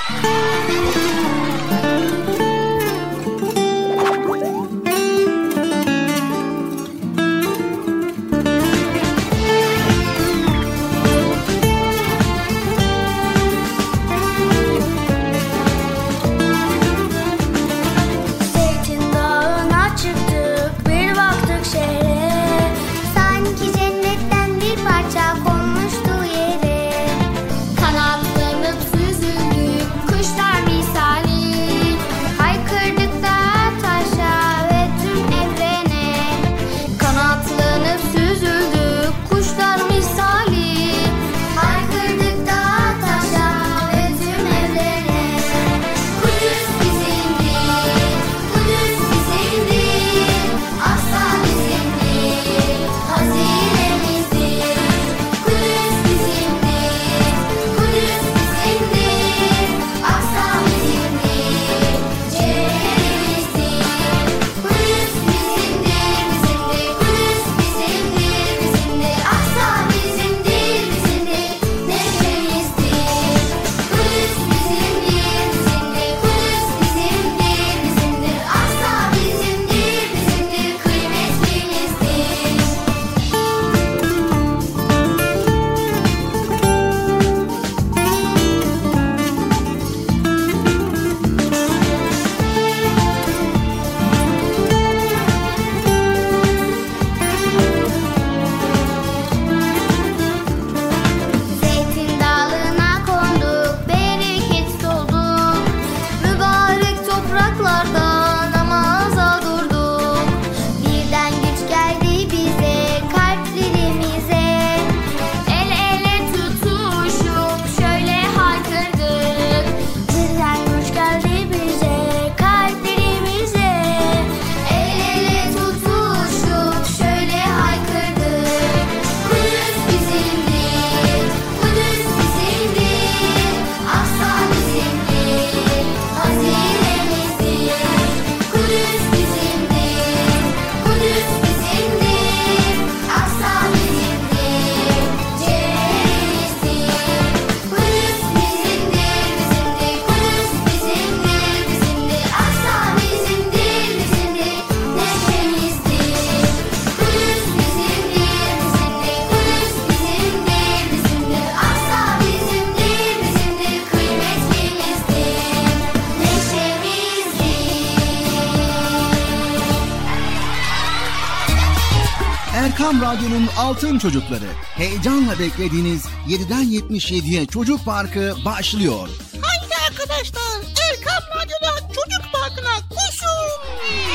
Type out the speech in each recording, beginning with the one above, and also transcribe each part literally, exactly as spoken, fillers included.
Erkam Radyo'nun Altın Çocukları. Heyecanla beklediğiniz yediden yetmiş yediye Çocuk Parkı başlıyor. Haydi arkadaşlar, Erkam Radyo'da Çocuk Parkı'na koşun.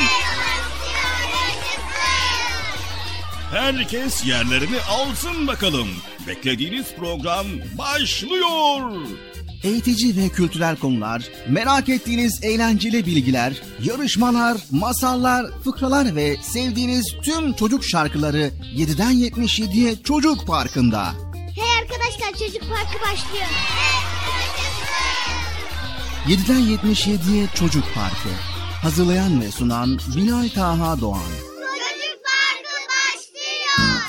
Herkes yerlerini alsın bakalım. Beklediğiniz program başlıyor. Eğitici ve kültürel konular, merak ettiğiniz eğlenceli bilgiler, yarışmalar, masallar, fıkralar ve sevdiğiniz tüm çocuk şarkıları yediden yetmiş yediye Çocuk Parkı'nda. Hey arkadaşlar, Çocuk Parkı başlıyor. yediden yetmiş yediye Çocuk Parkı. Hazırlayan ve sunan Bilal Taha Doğan. Çocuk Parkı başlıyor.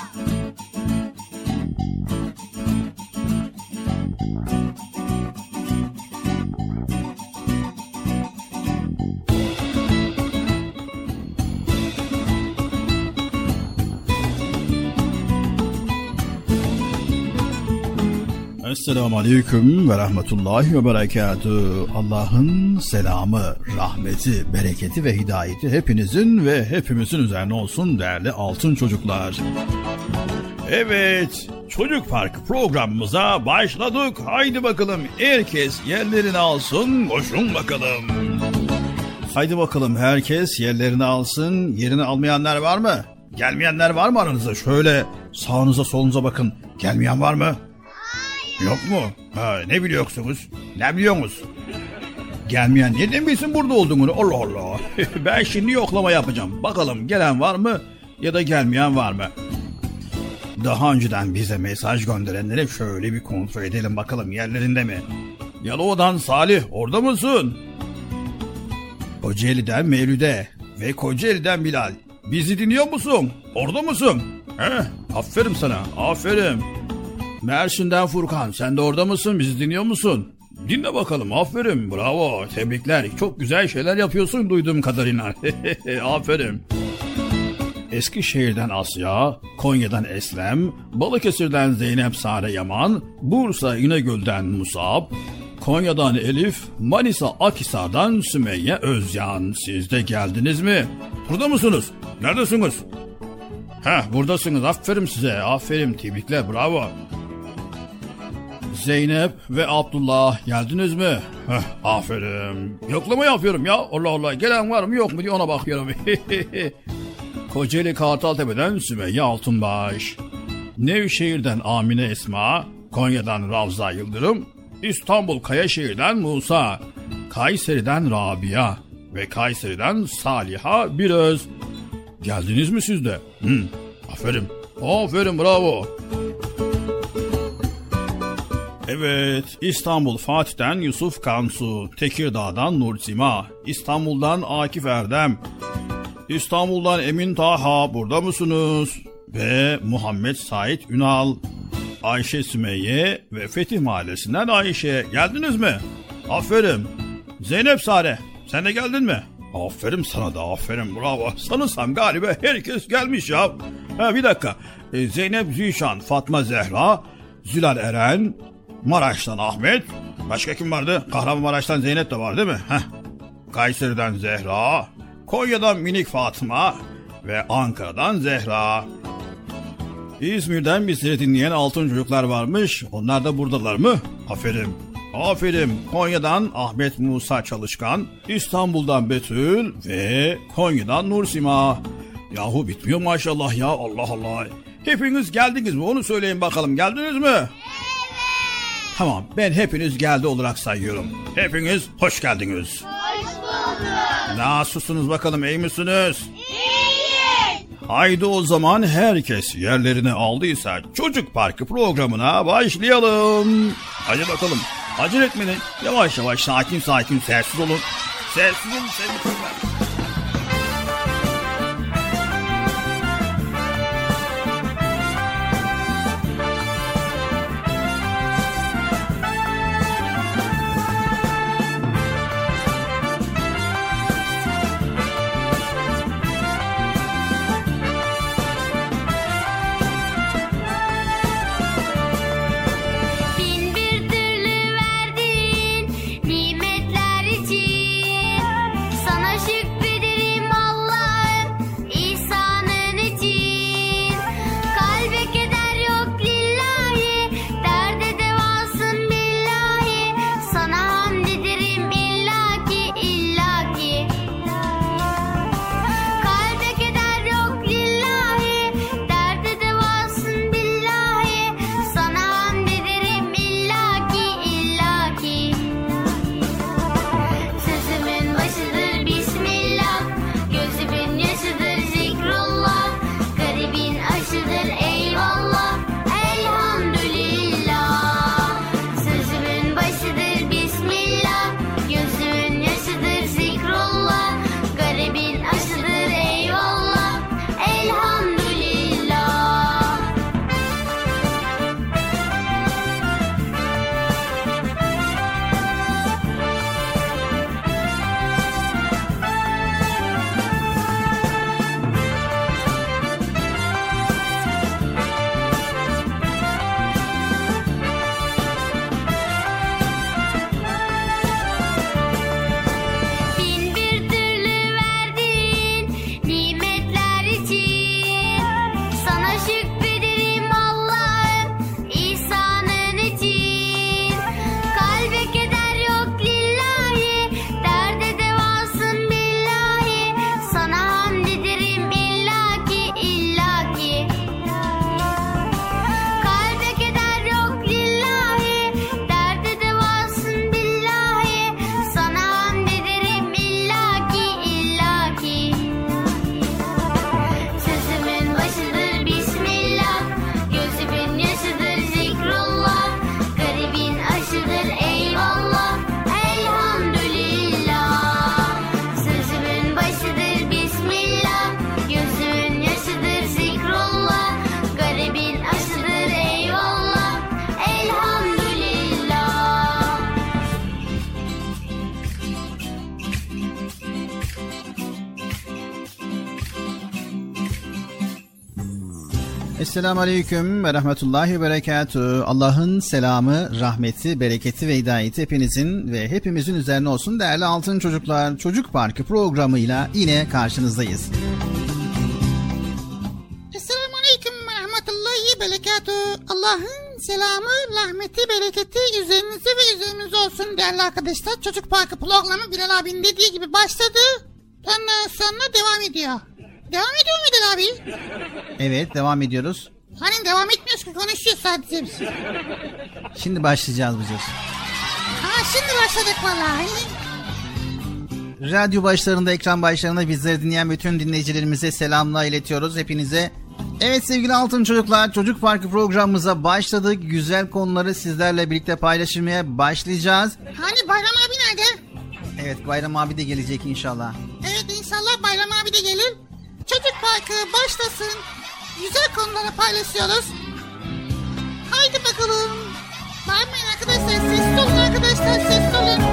Esselamu Aleyküm ve Rahmetullahi ve Berekatühü. Allah'ın selamı, rahmeti, bereketi ve hidayeti hepinizin ve hepimizin üzerine olsun değerli altın çocuklar. Evet, Çocuk Parkı programımıza başladık. Haydi bakalım, herkes yerlerini alsın, koşun bakalım. Haydi bakalım, herkes yerlerini alsın. Yerini almayanlar var mı? Gelmeyenler var mı aranızda? Şöyle sağınıza solunuza bakın. Gelmeyen var mı? Yok mu? Ha, ne biliyorsunuz? Ne biliyorsunuz? Gelmeyen nereden bilsin burada olduğunu? Allah Allah. Ben şimdi yoklama yapacağım. Bakalım gelen var mı ya da gelmeyen var mı? Daha önceden bize mesaj gönderenleri şöyle bir kontrol edelim bakalım yerlerinde mi? Yalova'dan Salih, orada mısın? Kocaeli'den Mevlüde ve Kocaeli'den Bilal. Bizi dinliyor musun? Orada mısın? He, aferin sana, aferin. Mersin'den Furkan, sen de orada mısın? Bizi dinliyor musun? Dinle bakalım, aferin, bravo, tebrikler. Çok güzel şeyler yapıyorsun duyduğum kadarıyla. Aferin. Eskişehir'den Asya, Konya'dan Eslem, Balıkesir'den Zeynep Sare Yaman, Bursa İnegöl'den Musab, Konya'dan Elif, Manisa Akhisar'dan Sümeyye Özyan. Siz de geldiniz mi? Burada mısınız? Neredesiniz? Heh, buradasınız. Aferin size. Aferin. Tebrikler. Bravo. Zeynep ve Abdullah geldiniz mi? Heh, aferin. Yoklama yapıyorum ya. Allah Allah. Gelen var mı yok mu diye ona bakıyorum. Kocaeli Kartaltepe'den Sümeyye Altınbaş. Nevşehir'den Amine Esma. Konya'dan Ravza Yıldırım. İstanbul Kayaşehir'den Musa. Kayseri'den Rabia. Ve Kayseri'den Saliha Biröz. Geldiniz mi siz de? Hı, aferin. Aferin, bravo. Evet, İstanbul Fatih'ten Yusuf Kansu. Tekirdağ'dan Nursima. İstanbul'dan Akif Erdem. İstanbul'dan Emin Taha. Burada mısınız? Ve Muhammed Said Ünal. Ayşe Sümeyye ve Fetih Mahallesi'nden Ayşe. Geldiniz mi? Aferin. Zeynep Sare, sen de geldin mi? Aferin sana da, aferin, bravo. Sanırsam galiba herkes gelmiş ya. Ha, bir dakika. Ee, Zeynep Zişan, Fatma Zehra, Zülal Eren, Maraş'tan Ahmet. Başka kim vardı? Kahramanmaraş'tan Zeynep de var değil mi? Heh. Kayseri'den Zehra, Konya'dan Minik Fatıma ve Ankara'dan Zehra. İzmir'den bizleri dinleyen altın çocuklar varmış. Onlar da buradalar mı? Aferin. Aferin. Konya'dan Ahmet Musa Çalışkan, İstanbul'dan Betül ve Konya'dan Nursima. Yahu bitmiyor maşallah ya, Allah Allah. Hepiniz geldiniz mi? Onu söyleyin bakalım. Geldiniz mi? Evet. Tamam, ben hepiniz geldi olarak sayıyorum. Hepiniz hoş geldiniz. Hoş bulduk. Nasılsınız bakalım, iyi misiniz? İyiyiz. Haydi o zaman herkes yerlerini aldıysa Çocuk Parkı programına başlayalım. Hadi bakalım. Acele etmeyin. Yavaş yavaş, sakin sakin, sessiz olun. Sessiz olun sevgili çocuklar. Nimetler için sana şükür. Esselamu Aleyküm ve Rahmetullahi ve Berekatuhu. Allah'ın selamı, rahmeti, bereketi ve hidayeti hepinizin ve hepimizin üzerine olsun değerli Altın Çocuklar Çocuk Parkı programıyla yine karşınızdayız. Esselamu Aleyküm ve Rahmetullahi ve Berekatuhu. Allah'ın selamı, rahmeti, bereketi üzerinize ve üzerimize olsun değerli arkadaşlar. Çocuk Parkı programı Bilal abinin dediği gibi başladı. Ondan sonra devam ediyor. Devam ediyor mu Bilal abi? Evet, devam ediyoruz. Hani devam etmiyoruz ki, konuşuyoruz sadece biz. Şimdi başlayacağız Bıcır. Ha, şimdi başladık vallahi. Radyo başlarında, ekran başlarında bizleri dinleyen bütün dinleyicilerimize selamlar iletiyoruz hepinize. Evet sevgili Altın Çocuklar, Çocuk Parkı programımıza başladık. Güzel konuları sizlerle birlikte paylaşmaya başlayacağız. Hani Bayram abi nerede? Evet, Bayram abi de gelecek inşallah. Evet, inşallah Bayram abi de gelir. Çocuk Parkı başlasın. Güzel konuları paylaşıyoruz. Haydi bakalım. Bağırmayın arkadaşlar. Sessiz olun arkadaşlar. Sessiz olun.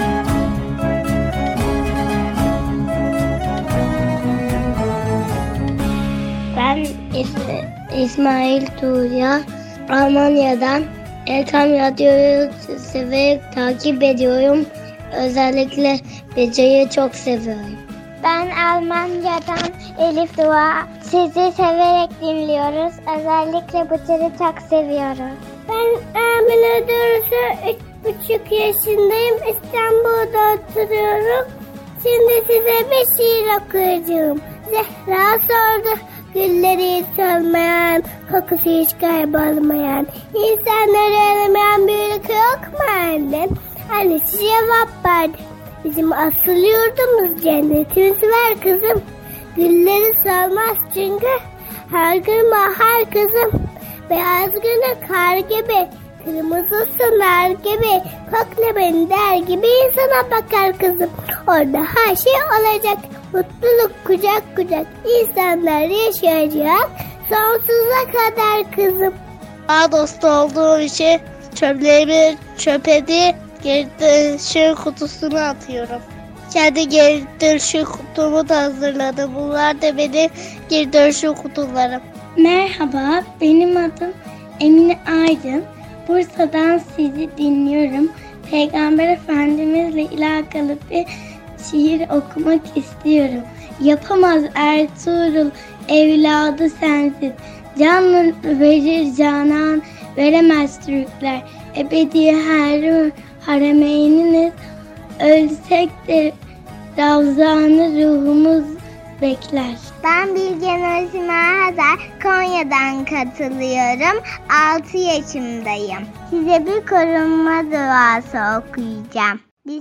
Ben İs- İsmail Tuğya. Almanya'dan Erkam Radyo'yu severek takip ediyorum. Özellikle Bece'yi çok seviyorum. Ben Almanya'dan Elif Dua. Sizi severek dinliyoruz. Özellikle Bıcır'ı çok seviyoruz. Ben Amine Dürüsü, üç buçuk yaşındayım. İstanbul'da oturuyorum. Şimdi size bir şiir okuyacağım. Zehra sordu, gülleri solmayan, kokusu hiç kaybolmayan, insanları elemeyen bir ülke yok mu annem? Annesi cevap verdi. Bizim asıl yurdumuz cennetimiz var kızım. Gülleri solmaz çünkü her gün bahar kızım. Beyaz günü kar gibi, kırmızısı nar gibi, kokla beni der gibi insana bakar kızım. Orada her şey olacak, mutluluk kucak kucak, insanlar yaşayacak sonsuza kadar kızım. Daha dostu olduğum için çöplerimi çöpe değil, geri dönüşüm kutusuna atıyorum. Kendi geri dönüşüm kutumu da hazırladım. Bunlar da benim geri dönüşüm kutularım. Merhaba, benim adım Emine Aydın. Bursa'dan sizi dinliyorum. Peygamber Efendimizle alakalı bir şiir okumak istiyorum. Yapamaz Ertuğrul evladı sensiz. Canlı verir canan veremez Türkler. Ebedi her haremeyniniz. Ölsek de Ravzanı ruhumuz bekler. Ben Bilgen Özmer Hazar, Konya'dan katılıyorum. altı yaşındayım. Size bir korunma duası okuyacağım.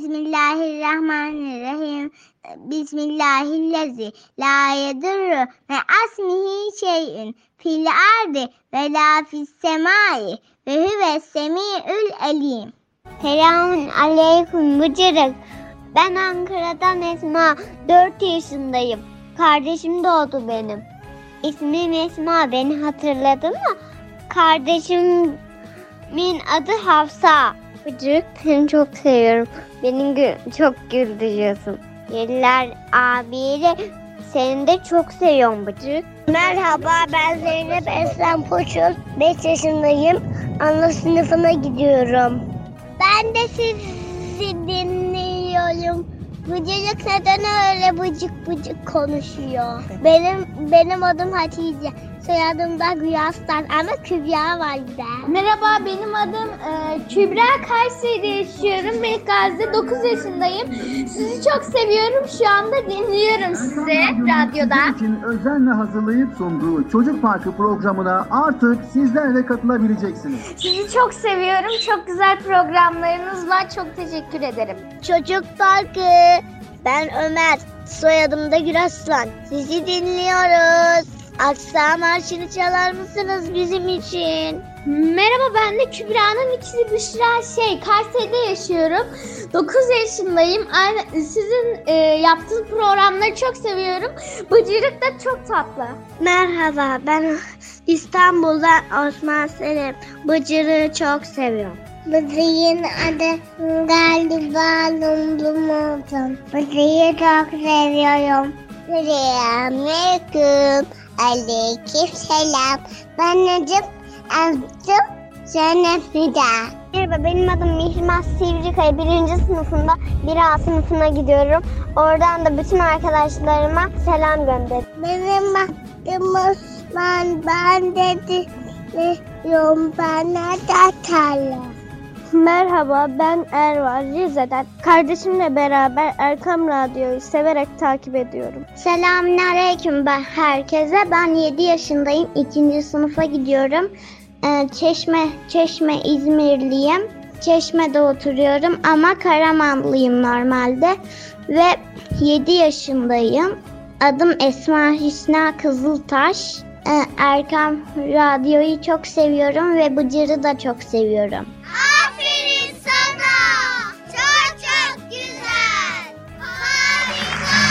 Bismillahirrahmanirrahim. Bismillahillezî la yedurru ve asmihi şey'ün fil ardi ve la fis semai ve huves semi'ül alim. Selamun aleyküm Bıcırık. Ben Ankara'dan Esma, dört yaşındayım. Kardeşim doğdu benim. İsmim Esma, beni hatırladın mı? Kardeşimin adı Hafsa. Bıcırık, seni çok seviyorum. Beni gü- çok güldürüyorsun. Yediler abiyle seni de çok seviyorum Bıcırık. Merhaba, ben Zeynep Esen Poçuz. beş yaşındayım. Ana sınıfına gidiyorum. Ben de sizi dinliyorum. Bıcırık neden öyle bıcık bıcık konuşuyor? Benim benim adım Hatice. Soyadım da Güyas'tan ama Kübra var bir de. Merhaba, benim adım e, Kübra. Kayseri'de yaşıyorum. Melikgazi'de dokuz yaşındayım. Sizi çok seviyorum. Şu anda dinliyorum sizi radyoda. Sizin için özenle hazırlayıp sunduğu Çocuk Parkı programına artık sizler de katılabileceksiniz. Sizi çok seviyorum. Çok güzel programlarınız var. Çok teşekkür ederim. Çocuk Parkı. Ben Ömer. Soyadım da Güraslan. Sizi dinliyoruz. Aksa Marşı'nı çalar mısınız bizim için? Merhaba, ben de Kübra'nın ikisi Büşra şey Kayseri'de yaşıyorum. dokuz yaşındayım. Aynı sizin e, yaptığınız programları çok seviyorum. Bıcırık da çok tatlı. Merhaba, ben İstanbul'dan Osman Selim. Bıcırığı çok seviyorum. Bıcırık'ın adı galiba Lumlum oldum. Bıcırık'ı çok seviyorum. Selamünaleyküm. Aleyküm selam. Ben Necip Abdül Zeynep Nida. Merhaba, benim adım Mihrimah Sivrikaya. Birinci sınıfında bir A sınıfına gidiyorum. Oradan da bütün arkadaşlarıma selam gönderiyorum. Benim adım Osman. Ben de diyorum bana da tarla. Merhaba, ben Erva Rize'den. Kardeşimle beraber Erkam Radyo'yu severek takip ediyorum. Selamünaleyküm ben herkese. Ben yedi yaşındayım. ikinci sınıfa gidiyorum. Ee, Çeşme, Çeşme İzmirliyim. Çeşme'de oturuyorum ama Karamanlıyım normalde. Ve yedi yaşındayım. Adım Esma Hüsna Kızıltaş. Ee, Erkam Radyo'yu çok seviyorum ve Bıcır'ı da çok seviyorum. Aferin sana. Çok çok güzel. Harika.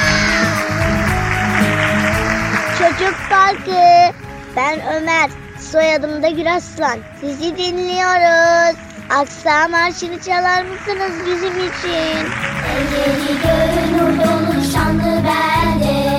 Çocuk Parkı. Ben Ömer. Soyadım da Güraslan. Sizi dinliyoruz. Aksa Marşı'nı çalar mısınız bizim için? Eğri göğün nur dolu şanlı belde.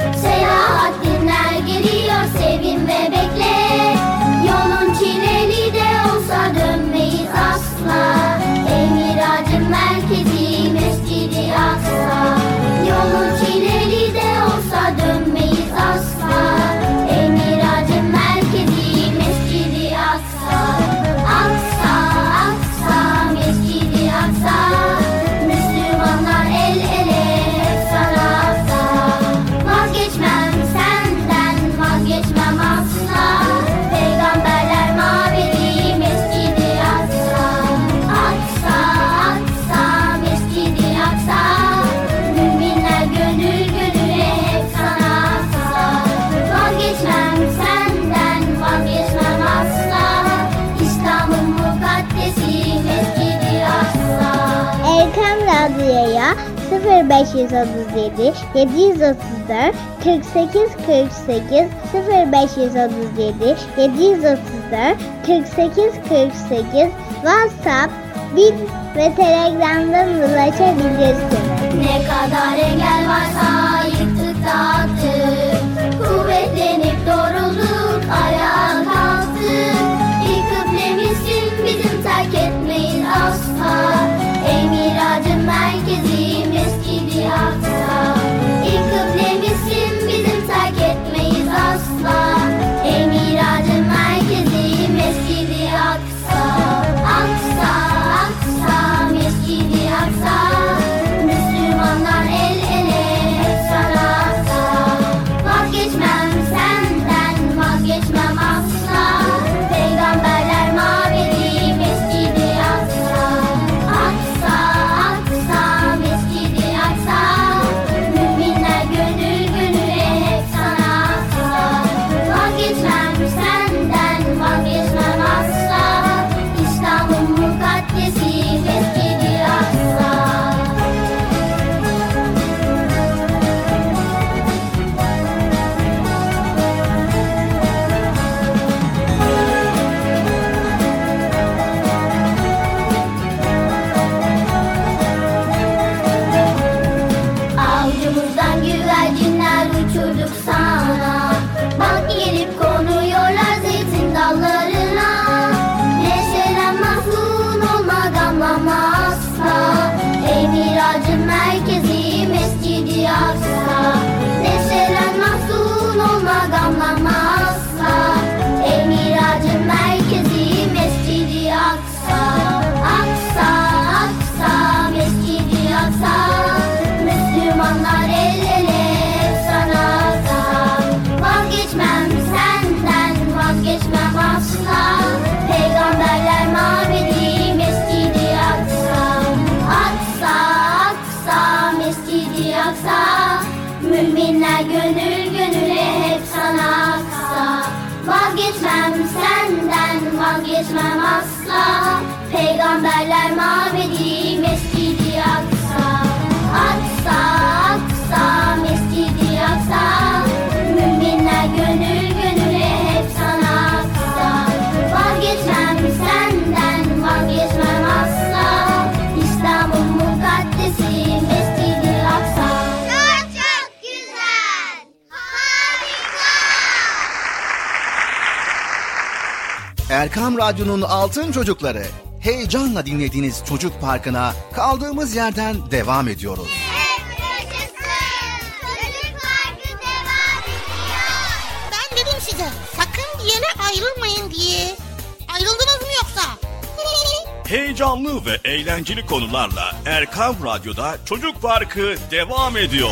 Selahattinler geliyor, sevin ve bekle. Yolun çileli de olsa dönmeyiz asla. Ey miracın merkezi Mescid-i Aksa. Yolun çileli de olsa dönmeyiz asla. Ey miracın merkezi Mescid-i Aksa. Aksa, Aksa, Mescid-i Aksa. Müslümanlar el ele hep sana aksa. Vazgeçmem senden, vazgeçmem asla. Peygamberler mabedi Mescid-i Aksa. Aksa, Aksa, Mescid-i Aksa. Müminler gönül gönüle hep sana aksa. Vazgeçmem senden, vazgeçmem asla. İslam'ın mukaddesi Mescid-i Aksa. Erkam Radyo'ya sıfır beş otuz yedi yedi otuz dört kırk sekiz kırk sekiz sıfır beş otuz yedi yedi otuz dört kırk sekiz kırk sekiz WhatsApp, Bip ve Telegram'dan ulaşabilirsiniz. Ne kadar engel varsa yıktık dağıttık. Kuvvetlenip doğrulduk, ayağa kalktık. Bir kıblemizsin bizim, terk etmeyiz asla. Ey miracın merkezi Mescid-i Aksa. İlk kıblemizsin bizim, terk etmeyiz asla. Ey miracın merkezi Mescid-i Aksa. Aksa, Aksa, Mescid-i Aksa. Müslümanlar el ele hep sana aksa. Vazgeçmem senden, vazgeçmem asla. Peygamberler mabedi Mescid-i Aksa. Aksa, Aksa, Mescid-i Aksa. Müminler gönül gönüle hep sana aksa. Vazgeçmem senden, vazgeçmem asla. İslam'ın mukaddesi Mescid-i Aksa. Avucumuzdan güvercinler uçurduk sana. Bak gelip konuyorlar zeytin dallarına. Neşelen mahzun olma, gamlama asla. Ey miracın merkezi Mescid-i Aksa. Neşelen mahzun olma, gamlama asla. Ey miracın merkezi Mescid-i Aksa. Aksa, Aksa, Mescid-i Aksa. Müslümanlar el ele hep sana aksa. Vazgeçmem senden, vazgeçmem asla. Peygamberler mabedi Mescid-i Aksa. Aksa, Aksa, Mescid-i Aksa. Müminler gönül gönüle hep sana aksa. Vazgeçmem senden, vazgeçmem asla. Peygamberler mabedi Mescid-i Aksa. Aksa, Aksa, Mescid-i Aksa. Müminler gönül gönüle hep sana aksa. Vazgeçmem senden, vazgeçmem asla. İslam'ın mukaddesi Mescid-i Aksa. Çok çok güzel. Harika. Erkam Radyo'nun Altın Çocukları. Heyecanla dinlediğiniz Çocuk Parkı'na kaldığımız yerden devam ediyoruz. Ben dedim size sakın bir yere ayrılmayın diye. Ayrıldınız mı yoksa? Heyecanlı ve eğlenceli konularla Erkam Radyo'da Çocuk Parkı devam ediyor.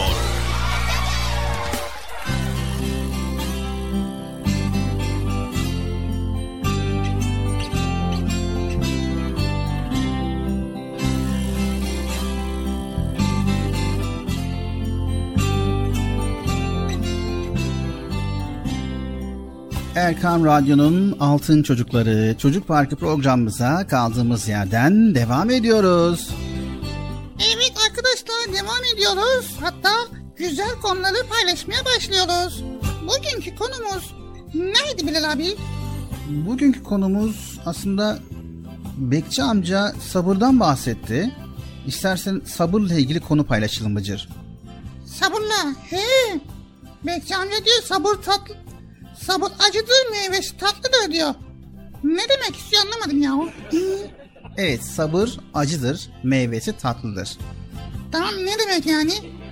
Erkam Radyo'nun Altın Çocukları Çocuk Parkı programımıza kaldığımız yerden devam ediyoruz. Evet arkadaşlar, devam ediyoruz. Hatta güzel konuları paylaşmaya başlıyoruz. Bugünkü konumuz neydi Bilal abi? Bugünkü konumuz aslında Bekçi amca sabırdan bahsetti. İstersen sabırla ilgili konu paylaşalım Bıcır. Sabırla. He. Bekçi amca diyor sabır tatlı. Sabır acıdır, meyvesi tatlıdır diyor. Ne demek istiyor anlamadım ya. Evet, sabır acıdır, meyvesi tatlıdır. Tamam, ne demek yani?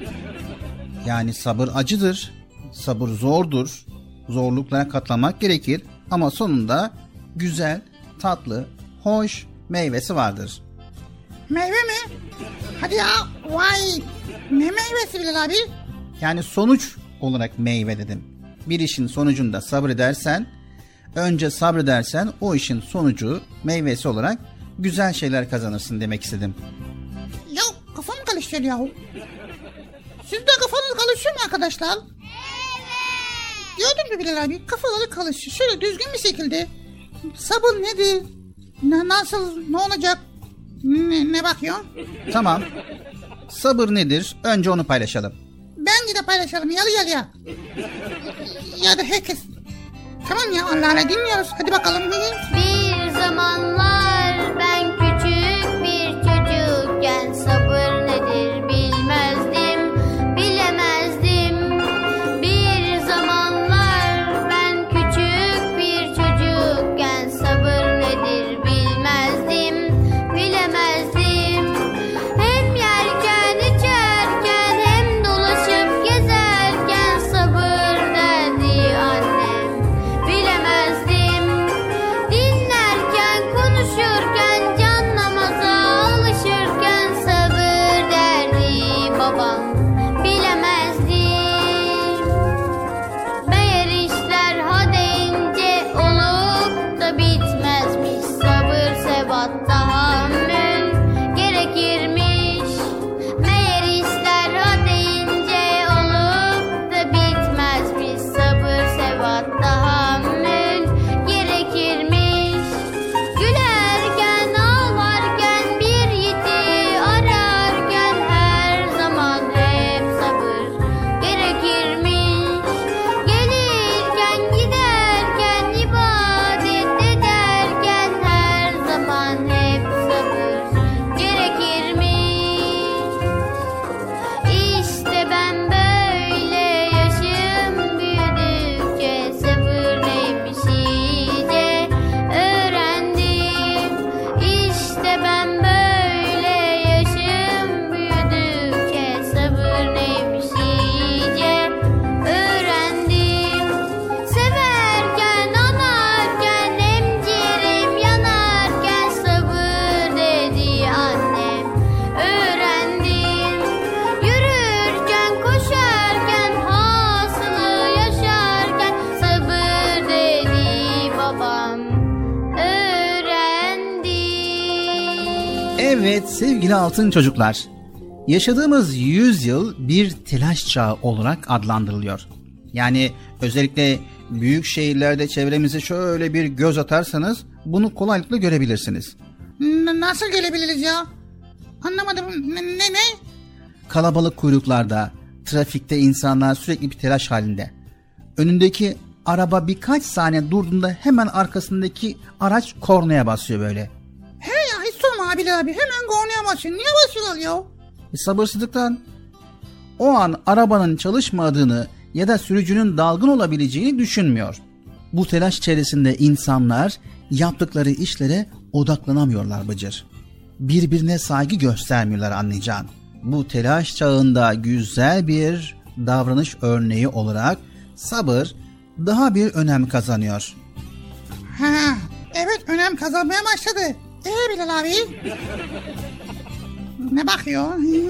Yani sabır acıdır, sabır zordur, zorluklara katlanmak gerekir ama sonunda güzel, tatlı, hoş meyvesi vardır. Meyve mi? Hadi ya, vay. Ne meyvesi Bilal abi? Yani sonuç olarak meyve dedim. Bir işin sonucunda sabredersen, önce sabredersen o işin sonucu, meyvesi olarak güzel şeyler kazanırsın demek istedim. Ya kafam karışıyor ya. Siz de kafanız karışıyor mu arkadaşlar? Evet. Gördün mü Bilal abi? Kafaları karışıyor. Şöyle düzgün bir şekilde. Sabır nedir? Ne, nasıl? Ne olacak? Ne, ne bakıyorsun? Tamam. Sabır nedir? Önce onu paylaşalım. Bence de paylaşalım. Yalı yalıya. Ya da herkes. Tamam ya, Allah'la dinliyoruz. Hadi bakalım. Bir zamanlar ben küçük bir çocukken sabır nedir bilmezdim, bilemezdim. Bir zamanlar ben küçük bir çocukken sabır nedir bilmezdim, bilemezdim. Hem yerken içerken hem dolaşıp gezerken sabır derdi annem, bilemezdim. Dinlerken konuşurken can namaza alışırken sabır derdi babam, bilemezdim. Meğer işler ha deyince olup da bitmezmiş, sabır sebat tahammül gerekirmiş. Meğer işler ha deyince olup da bitmezmiş, sabır sebat tahammül gerekirmiş. Gülerken ağlarken bir yiğidi ararken her zaman hep sabır gerekirmiş. Gelirken giderken ibadet ederken her zaman hep sabır gerekirmiş. İşte ben böyle yaşım büyüdükçe sabır neymiş iyice öğrendim. İşte ben böyle yaşım büyüdükçe sabır neymiş iyice öğrendim. Severken anarken emciğerim yanarken sabır dedi annem, öğrendim. Yürürken koşarken hasılı yaşarken sabır dedi babam, öğrendim. Evet sevgili altın çocuklar, yaşadığımız yüzyıl bir telaş çağı olarak adlandırılıyor. Yani özellikle büyük şehirlerde çevremize şöyle bir göz atarsanız bunu kolaylıkla görebilirsiniz. N- nasıl gelebiliriz ya? Anlamadım. Ne ne? ne? Kalabalık kuyruklarda, trafikte insanlar sürekli bir telaş halinde. Önündeki araba birkaç saniye durduğunda hemen arkasındaki araç kornaya basıyor böyle. He ya, hiç sorma abi abi. Hemen kornaya basıyor. Niye basıyorlar ya? E, sabırsızlıktan. O an arabanın çalışmadığını ya da sürücünün dalgın olabileceğini düşünmüyor. Bu telaş içerisinde insanlar yaptıkları işlere odaklanamıyorlar Bıcır. Birbirine saygı göstermiyorlar anlayacağın. Bu telaş çağında güzel bir davranış örneği olarak sabır daha bir önem kazanıyor. Ha, evet önem kazanmaya başladı. Ee Bilal abi? Ne bakıyor?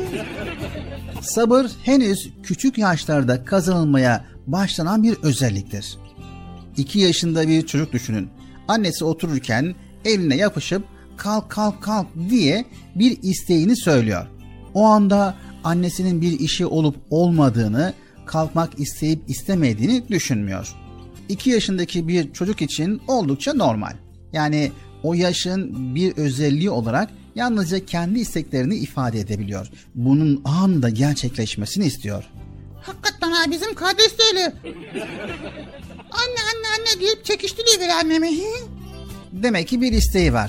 Sabır henüz küçük yaşlarda kazanılmaya başlanan bir özelliktir. İki yaşında bir çocuk düşünün. Annesi otururken eline yapışıp kalk kalk kalk diye bir isteğini söylüyor. O anda annesinin bir işi olup olmadığını, kalkmak isteyip istemediğini düşünmüyor. İki yaşındaki bir çocuk için oldukça normal. Yani o yaşın bir özelliği olarak yalnızca kendi isteklerini ifade edebiliyor. Bunun anında gerçekleşmesini istiyor. Hakikaten ha, bizim kardeş de öyle. Anne anne anne deyip çekiştiriyor annemi. Demek ki bir isteği var.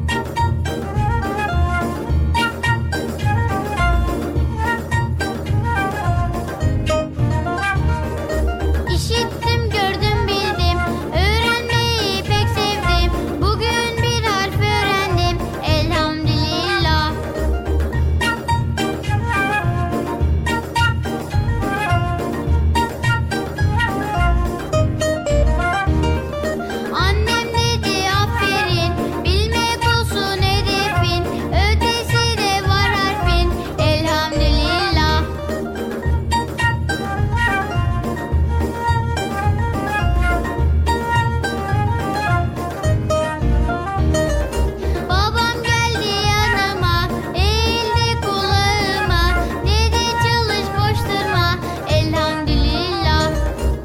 İşittim, gördüm, bildim. Öğrenmeyi pek sevdim. Bugün bir harf öğrendim. Elhamdülillah. Annem dedi aferin. Bilmek olsun hedefin. Ötesi de var harfin. Elhamdülillah. Babam geldi yanıma, eğildi kulağıma, dedi çalış boş durma, elhamdülillah.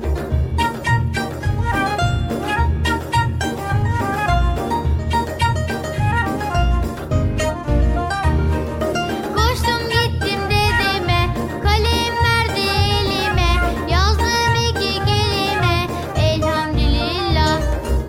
Koştum gittim dedeme, kalem verdi elime, yazdım iki kelime, elhamdülillah.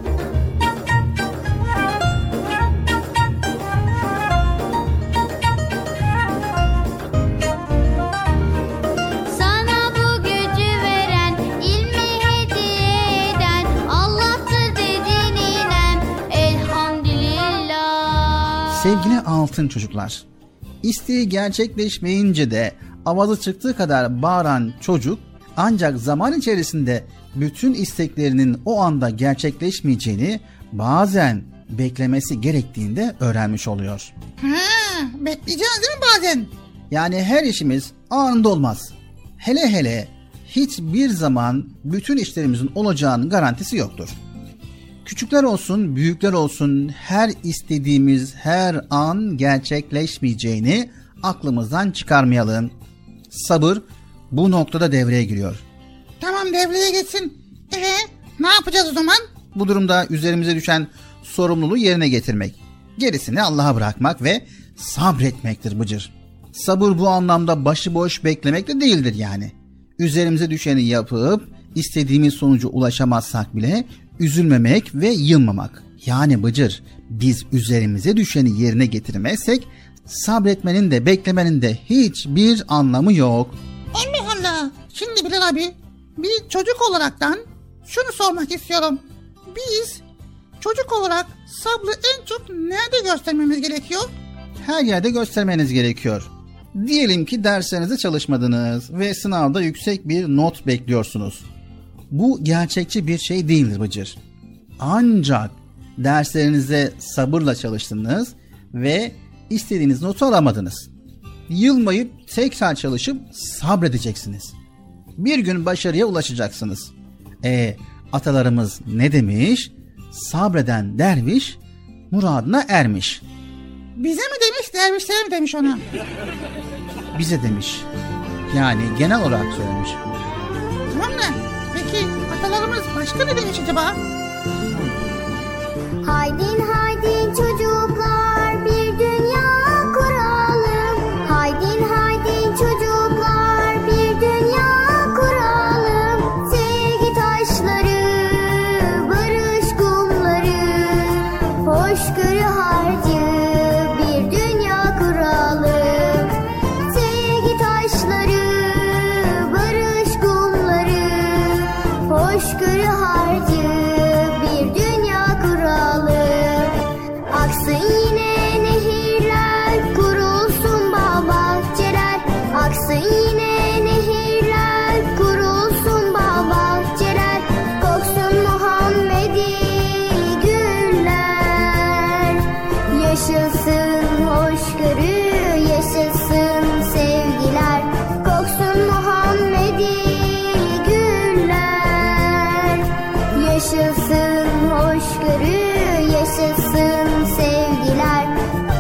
Sana bu gücü veren, ilmi hediye eden, Allah'tır dedin inem, elhamdülillah. Sevgili altın çocuklar, isteği gerçekleşmeyince de avazı çıktığı kadar bağıran çocuk ancak zaman içerisinde bütün isteklerinin o anda gerçekleşmeyeceğini, bazen beklemesi gerektiğinde öğrenmiş oluyor. Ha, bekleyeceğiz değil mi bazen? Yani her işimiz anında olmaz. Hele hele hiçbir zaman bütün işlerimizin olacağının garantisi yoktur. Küçükler olsun, büyükler olsun her istediğimiz her an gerçekleşmeyeceğini aklımızdan çıkarmayalım. Sabır bu noktada devreye giriyor. Tamam, devreye geçsin. Ee, ne yapacağız o zaman? Bu durumda üzerimize düşen sorumluluğu yerine getirmek, gerisini Allah'a bırakmak ve sabretmektir Bıcır. Sabır bu anlamda başıboş beklemek de değildir yani. Üzerimize düşeni yapıp istediğimiz sonuca ulaşamazsak bile üzülmemek ve yılmamak. Yani Bıcır, biz üzerimize düşeni yerine getirmezsek sabretmenin de beklemenin de hiçbir anlamı yok. Allah Allah. Şimdi Bilal abi, bir çocuk olaraktan şunu sormak istiyorum. Biz çocuk olarak sabrı en çok nerede göstermemiz gerekiyor? Her yerde göstermeniz gerekiyor. Diyelim ki derslerinizde çalışmadınız ve sınavda yüksek bir not bekliyorsunuz. Bu gerçekçi bir şey değildir Bıcır. Ancak derslerinizde sabırla çalıştınız ve istediğiniz notu alamadınız. Yılmayıp tekrar çalışıp sabredeceksiniz. Bir gün başarıya ulaşacaksınız. E atalarımız ne demiş? Sabreden derviş muradına ermiş. Bize mi demiş, dervişlere mi demiş ona? Bize demiş. Yani genel olarak söylemiş. Tamam da peki atalarımız başka ne demiş acaba? Haydin haydin çocuklar, bir dünya kuralım. Haydin haydin çocuklar, bir dünya kuralım. Sevgi taşları, barış kumları, hoşgörü harcı bir dünya kuralım. Sevgi taşları, barış kumları, hoşgörü harcı bir dünya kuralım. hoşgörü, yaşasın sevgiler, koksun Muhammedi güller. Yaşasın hoşgörü, yaşasın sevgiler.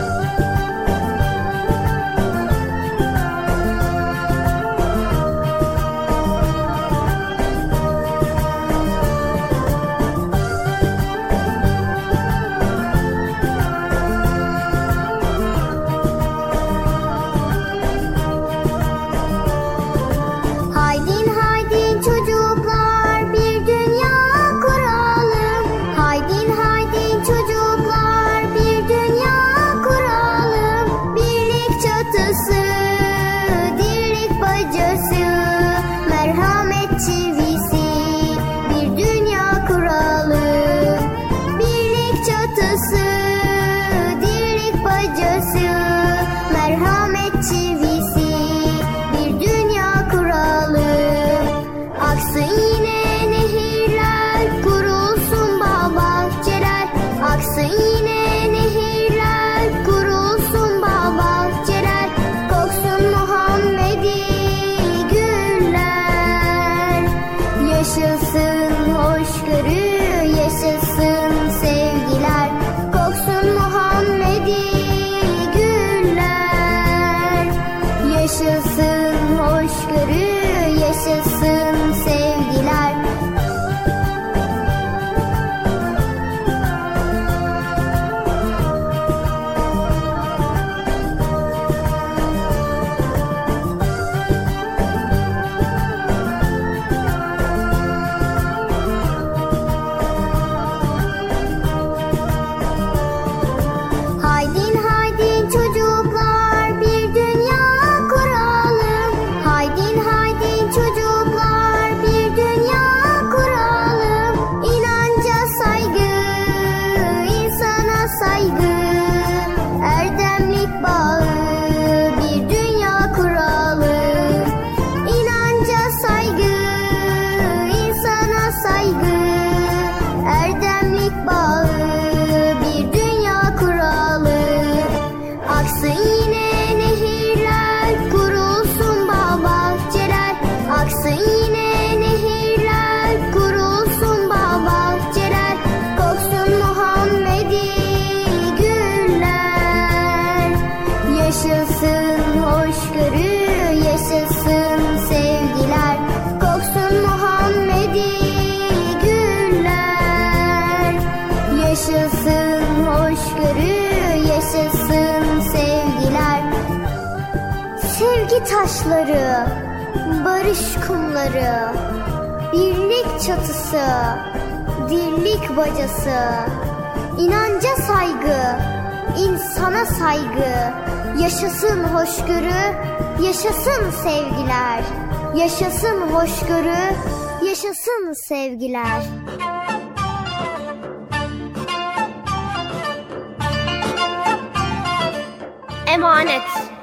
Haydin haydin çocuklar, bir dünya kuralım. Haydin haydin çocuklar, bir dünya kuralım. Birlik çatısı, dirlik bacası, merhamet çivisi, bir dünya kuralım. Birlik çatısı, dirlik bacası, merhamet çivisi, bir dünya kuralım. Aksın yine nehirler, kurulsun bağ bahçeler. Aksın yine nehirler, kurulsun bağ bahçeler. Koksun Muhammedi güller. Yaşasın hoşgörü, yaşasın sevgiler, koksun Muhammedi güller. Yaşasın hoşgörü, yaşasın sevgiler. Haydin haydin çocuklar, bir dünya kuralım. Haydin haydin çocuklar, bir dünya kuralım. İnanca saygı, insana saygı, erdemlik bağı, bir dünya kuralım. İnanca saygı, insana saygı, erdemlik bağı, bir dünya kuralım. Aksın yine nehirler, kurulsun bağ bahçeler. Aksın yine nehirler, kurulsun bağ bahçeler. Koksun Muhammedi güller. Yaşasın hoşgörü, yaşasın sevgiler, koksun Muhammedi güller. Yaşasın hoşgörü, yaşasın sevgiler. Sevgi taşları, barış kumları, birlik çatısı, dirlik bacası, inanca saygı, insana saygı. Yaşasın hoşgörü, yaşasın sevgiler. Yaşasın hoşgörü, yaşasın sevgiler. Emanet.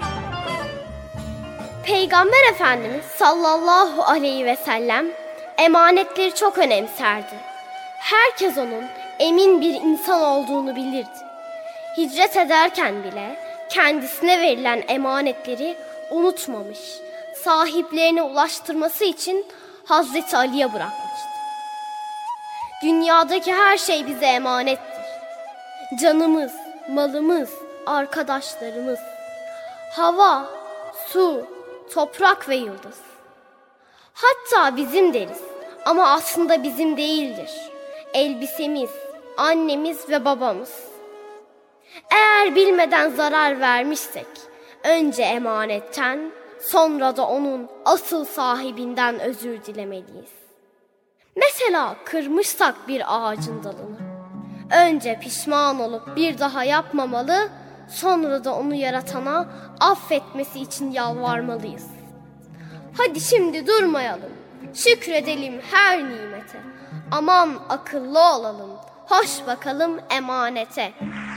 Peygamber Efendimiz sallallahu aleyhi ve sellem emanetleri çok önemserdi. Herkes onun emin bir insan olduğunu bilirdi. Hicret ederken bile kendisine verilen emanetleri unutmamış, sahiplerine ulaştırması için Hazreti Ali'ye bırakmıştı. Dünyadaki her şey bize emanettir. Canımız, malımız, arkadaşlarımız, hava, su, toprak ve yıldız. Hatta bizim deriz ama aslında bizim değildir. Elbisemiz, annemiz ve babamız. Eğer bilmeden zarar vermişsek, önce emanetten, sonra da onun asıl sahibinden özür dilemeliyiz. Mesela kırmışsak bir ağacın dalını, önce pişman olup bir daha yapmamalı, sonra da onu yaratana affetmesi için yalvarmalıyız. Hadi şimdi durmayalım, şükredelim her nimete. Aman akıllı olalım, hoş bakalım emanete.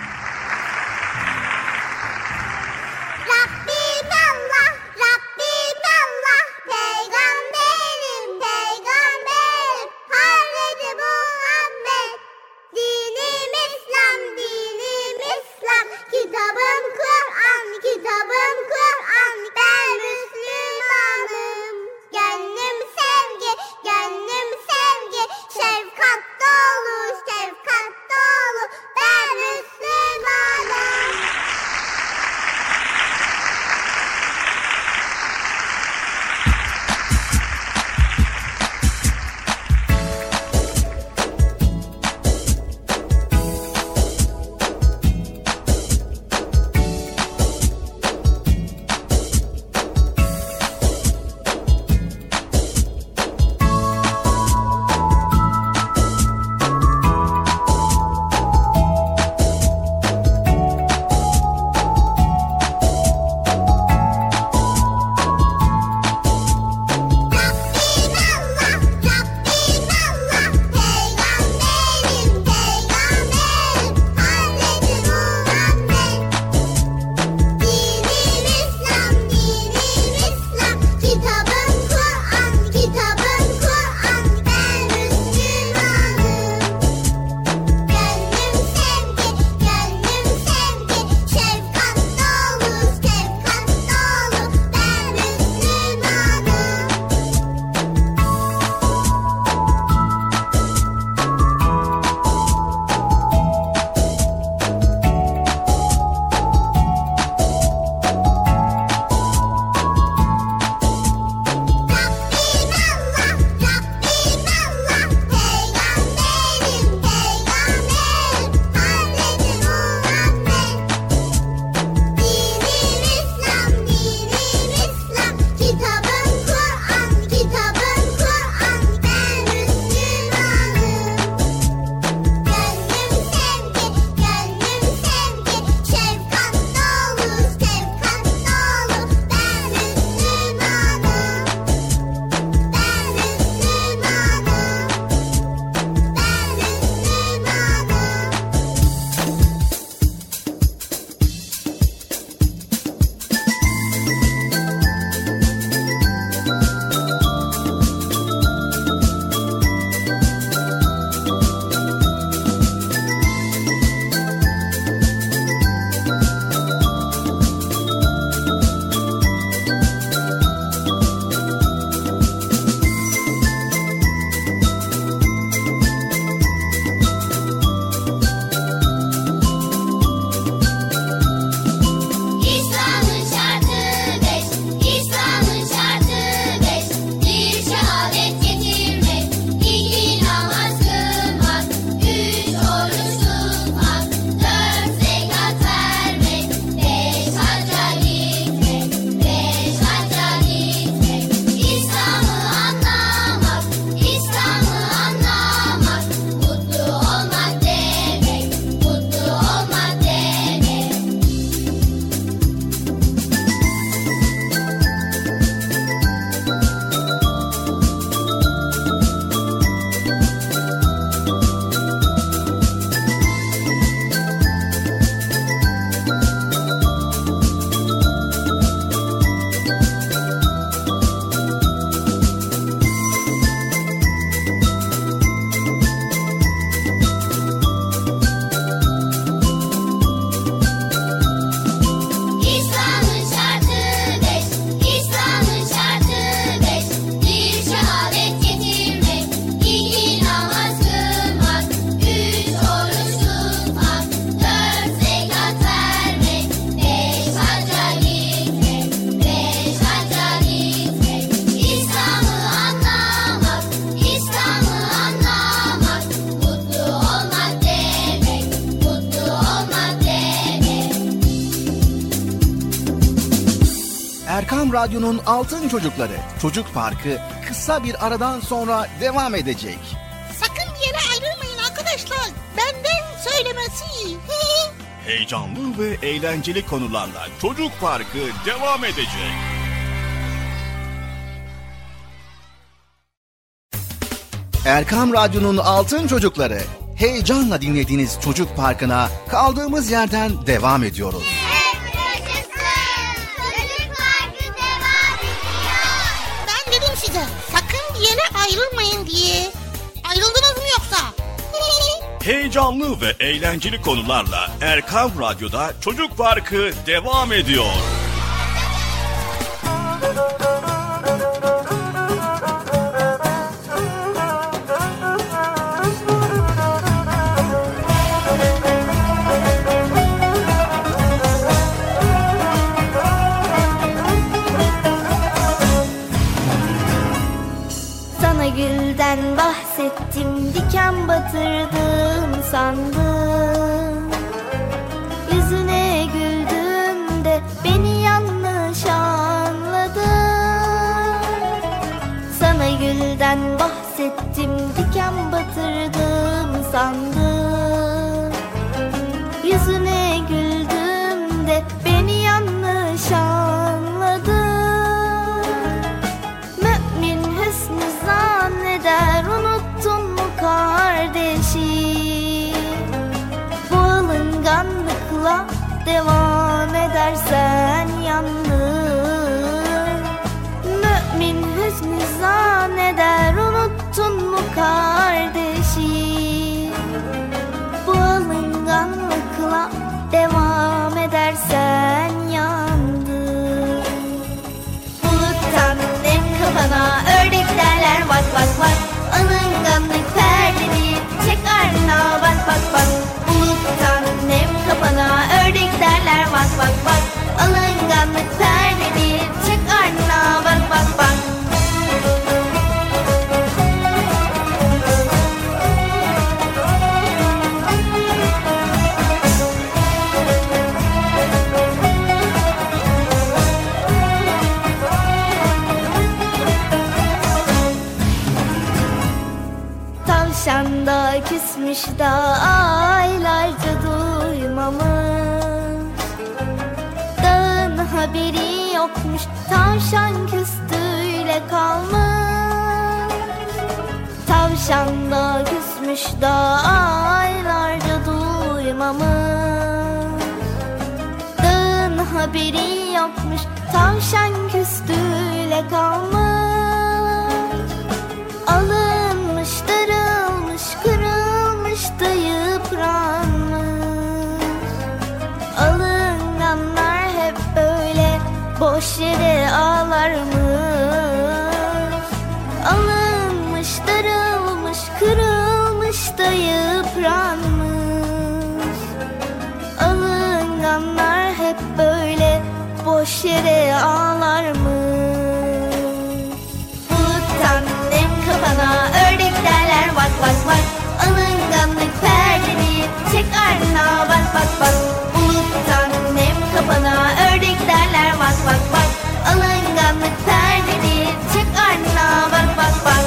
Rabbim Allah, Rabbim Allah, peygamberim, peygamberim, Hazreti Muhammed. Dinim İslam, dinim İslam, kitabım Kur'an, Erkam Radyo'nun Altın Çocukları Çocuk Parkı kısa bir aradan sonra devam edecek. Sakın bir yere ayrılmayın arkadaşlar. Benden söylemesi. Heyecanlı ve eğlenceli konularla Çocuk Parkı devam edecek. Erkam Radyo'nun Altın Çocukları, heyecanla dinlediğiniz Çocuk Parkı'na kaldığımız yerden devam ediyoruz. Ben dedim size sakın bir yere ayrılmayın diye. Ayrıldınız mı yoksa? Heyecanlı ve eğlenceli konularla Erkam Radyo'da Çocuk Parkı devam ediyor. Gülden bahsettim, diken batırdım sandım. Yüzüne güldüm de beni yanlış anladın. Sana gülden bahsettim, diken batırdım sandım. Yüzüne güldüm de beni yanlış anladın. Mümin hüsnü zanneder, unuttun mu kardeşim? Bu alınganlıkla devam edersen yandın. Mümin hüsnü zanneder, unuttun mu kardeşim? Bu alınganlıkla devam edersen yandın. Buluttan nem kafana ördek derler, bak bak bak. Alınganlık perdeni çek ardına, bak bak bak. Buluttan nem kafana ördek derler, bak bak bak. Alınganlık perdeni çek ardına, bak bak bak. Tavşan da küsmüş da aylarca duymamış. Dağın haberi yokmuş, tavşan küstüyle kalmış. Tavşan da küsmüş da aylarca duymamış. Dağın haberi yokmuş, tavşan küstüyle kalmış. Alınmış, darılmış, kırılmış da yıpranmış. Alınganlar hep böyle boş yere ağlarmış. Alınmış, darılmış, kırılmış da yıpranmış. Alınganlar hep böyle boş yere ağlarmış. Buluttan nem kafana ördek derler, bak bak bak. Alınganlık perdeni çek ardına, bak bak bak. Buluttan nem kafana ördek derler, bak bak bak. Alınganlık perdeni çek ardına, bak bak bak.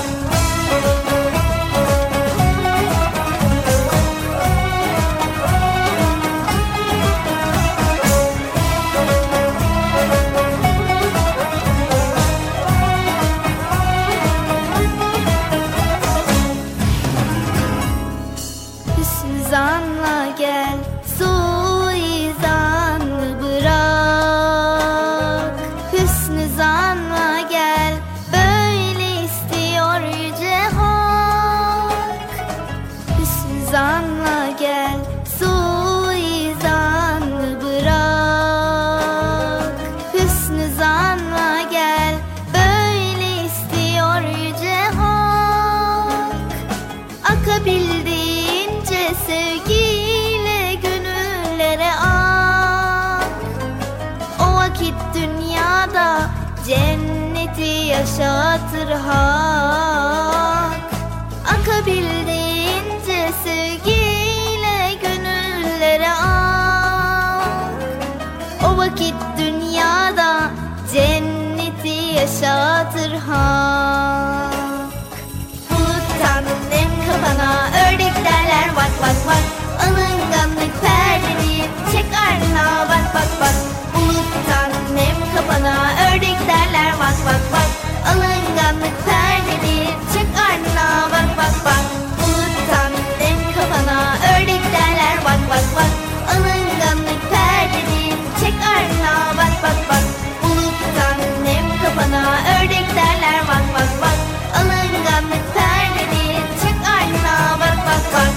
Zanla gel, suizanı bırak. Hüsnü zanla gel, böyle istiyor yüce hak. Hüsnü zanla gel, suizanı bırak. Hüsnü zanla gel, böyle istiyor yüce hak. Akabildiğince sevgiyle gönüllere ak. O vakit dünyada cenneti yaşatır hak. Akabildiğince sevgiyle gönüllere ak. O vakit dünyada cennet yaşatır hak. Buluttan nem kapana ördek derler vak vak vak. Alınganlık perdedir çek ardına bak bak bak. Buluttan nem kapana ördek derler vak vak vak. Alınganlık perdedir çek ardına bak bak bak. Buluttan nem kapana ördek derler vak vak vak. Alınganlık perdedir çek ardına bak bak bak. Buluttan nem kapana ördek derler vak vak vak. Alınganlık perdedir çek ardına bak bak bak.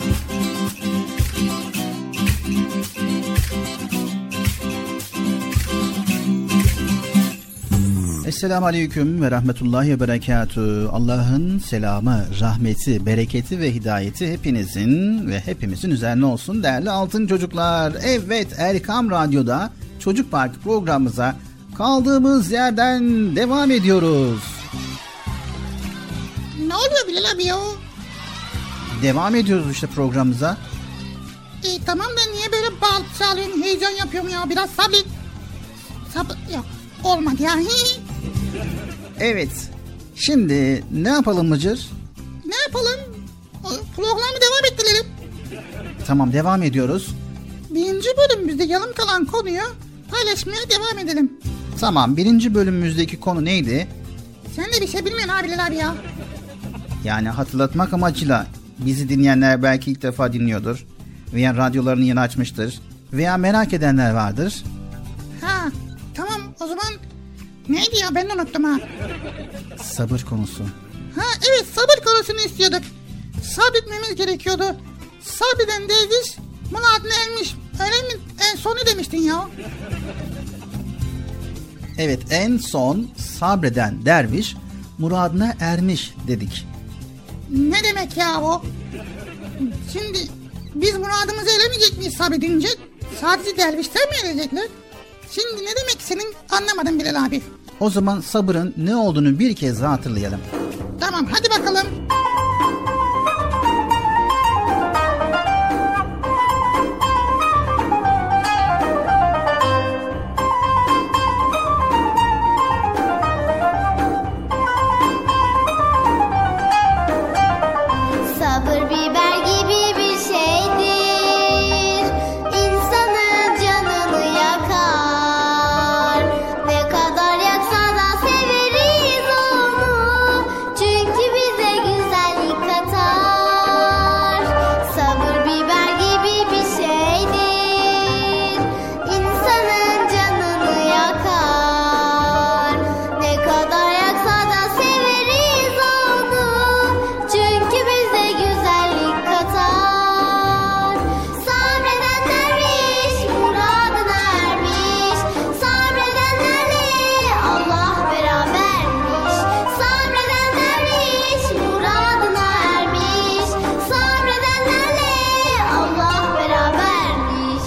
Esselamu Aleyküm ve Rahmetullahi ve Berekatü. Allah'ın selamı, rahmeti, bereketi ve hidayeti hepinizin ve hepimizin üzerine olsun değerli altın çocuklar. Evet, Erkam Radyo'da Çocuk Parkı programımıza kaldığımız yerden devam ediyoruz. Ne oluyor Bilal abi ya? Devam ediyoruz işte programımıza. E, tamam da niye böyle bağlı çalıyorsun, heyecan yapıyorum ya, biraz sabır. Sabır yok, olmadı ya. Evet, şimdi ne yapalım Mıcır? Ne yapalım? Programı devam ettirelim. Tamam, devam ediyoruz. Birinci bölümümüzde yarım kalan konuyu paylaşmaya devam edelim. Tamam, birinci bölümümüzdeki konu neydi? Sen de bir şey bilmiyorsun abiler abi ya. Yani hatırlatmak amacıyla bizi dinleyenler belki ilk defa dinliyordur. Veya radyolarını yeni açmıştır. Veya merak edenler vardır. Ha, tamam o zaman neydi ya, ben de unuttum ha. Sabır konusu. Ha evet, sabır konusunu istiyorduk. Sabretmemiz gerekiyordu. Sabreden derviş muradına ermiş. Öyle mi? En sonu demiştin ya. Evet, en son sabreden derviş muradına ermiş dedik. Ne demek ya o? Şimdi biz muradımızı eremeyecek miyiz sabredince? Sadece dervişler mi erecekler? Şimdi ne demek senin, anlamadım Bilal abi. O zaman sabırın ne olduğunu bir kez daha hatırlayalım. Tamam, hadi bakalım. Sabır biber gibi bir şeydir, insanın canını yakar. Ne kadar yaksa da severiz onu, çünkü bize güzellik katar. Sabır biber gibi bir şeydir, insanın canını yakar. Ne kadar yaksa da severiz onu, çünkü bize güzellik katar. Sabreden derviş muradına ermiş, sabredenlerle Allah berabermiş. Sabreden derviş muradına ermiş, sabredenlerle Allah berabermiş.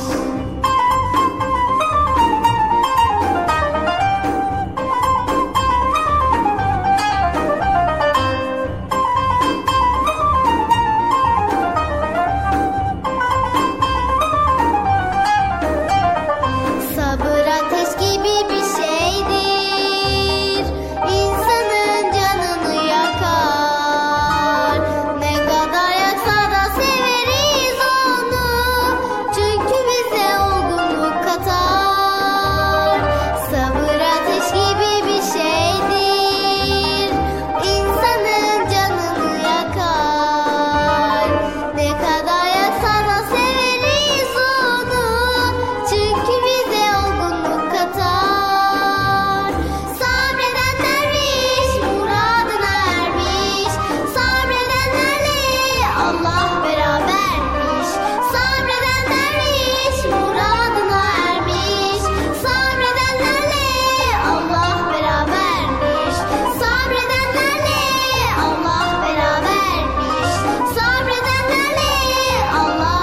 Sabır ateş gibi bir şeydir, insanın canını yakar. Ne kadar yaksa da severiz onu, çünkü bize olgunluk katar. Sabır ateş gibi bir şeydir, insanın canını yakar. Ne kadar yaksa da severiz onu, çünkü bize olgunluk katar. Sabreden derviş muradına ermiş, sabredenlerle Allah berabermiş. Sabreden derviş muradına ermiş, sabredenlerle Allah berabermiş. Sabredenlerle Allah berabermiş. Sabredenlerle Allah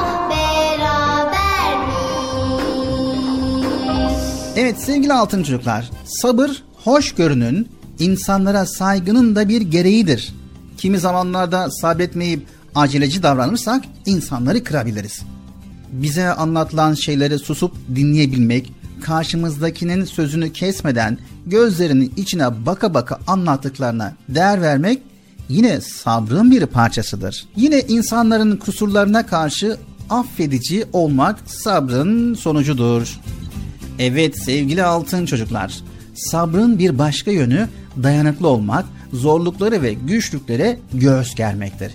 berabermiş. Evet sevgili altın çocuklar, sabır hoşgörünün, insanlara saygının da bir gereğidir. Kimi zamanlarda sabretmeyip aceleci davranırsak insanları kırabiliriz. Bize anlatılan şeyleri susup dinleyebilmek, karşımızdakinin sözünü kesmeden gözlerinin içine baka baka anlattıklarına değer vermek yine sabrın bir parçasıdır. Yine insanların kusurlarına karşı affedici olmak sabrın sonucudur. Evet sevgili altın çocuklar, sabrın bir başka yönü dayanıklı olmak, zorlukları ve güçlüklere göğüs germektir.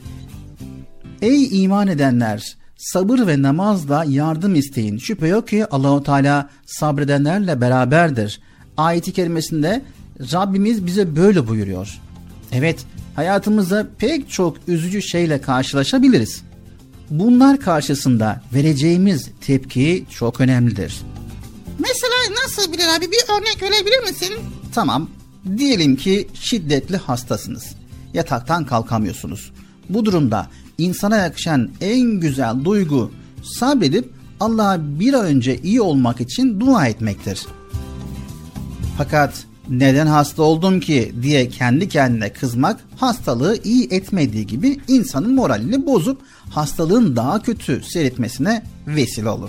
Ey iman edenler! Sabır ve namazla yardım isteyin. Şüphe yok ki Allah-u Teala sabredenlerle beraberdir. Ayet-i kerimesinde Rabbimiz bize böyle buyuruyor. Evet, hayatımızda pek çok üzücü şeyle karşılaşabiliriz. Bunlar karşısında vereceğimiz tepki çok önemlidir. Mesela nasıl Bilal abi, bir örnek verebilir misin? Tamam, diyelim ki şiddetli hastasınız. Yataktan kalkamıyorsunuz. Bu durumda insana yakışan en güzel duygu sabredip Allah'a bir an önce iyi olmak için dua etmektir. Fakat neden hasta oldum ki diye kendi kendine kızmak hastalığı iyi etmediği gibi insanın moralini bozup hastalığın daha kötü seyretmesine vesile olur.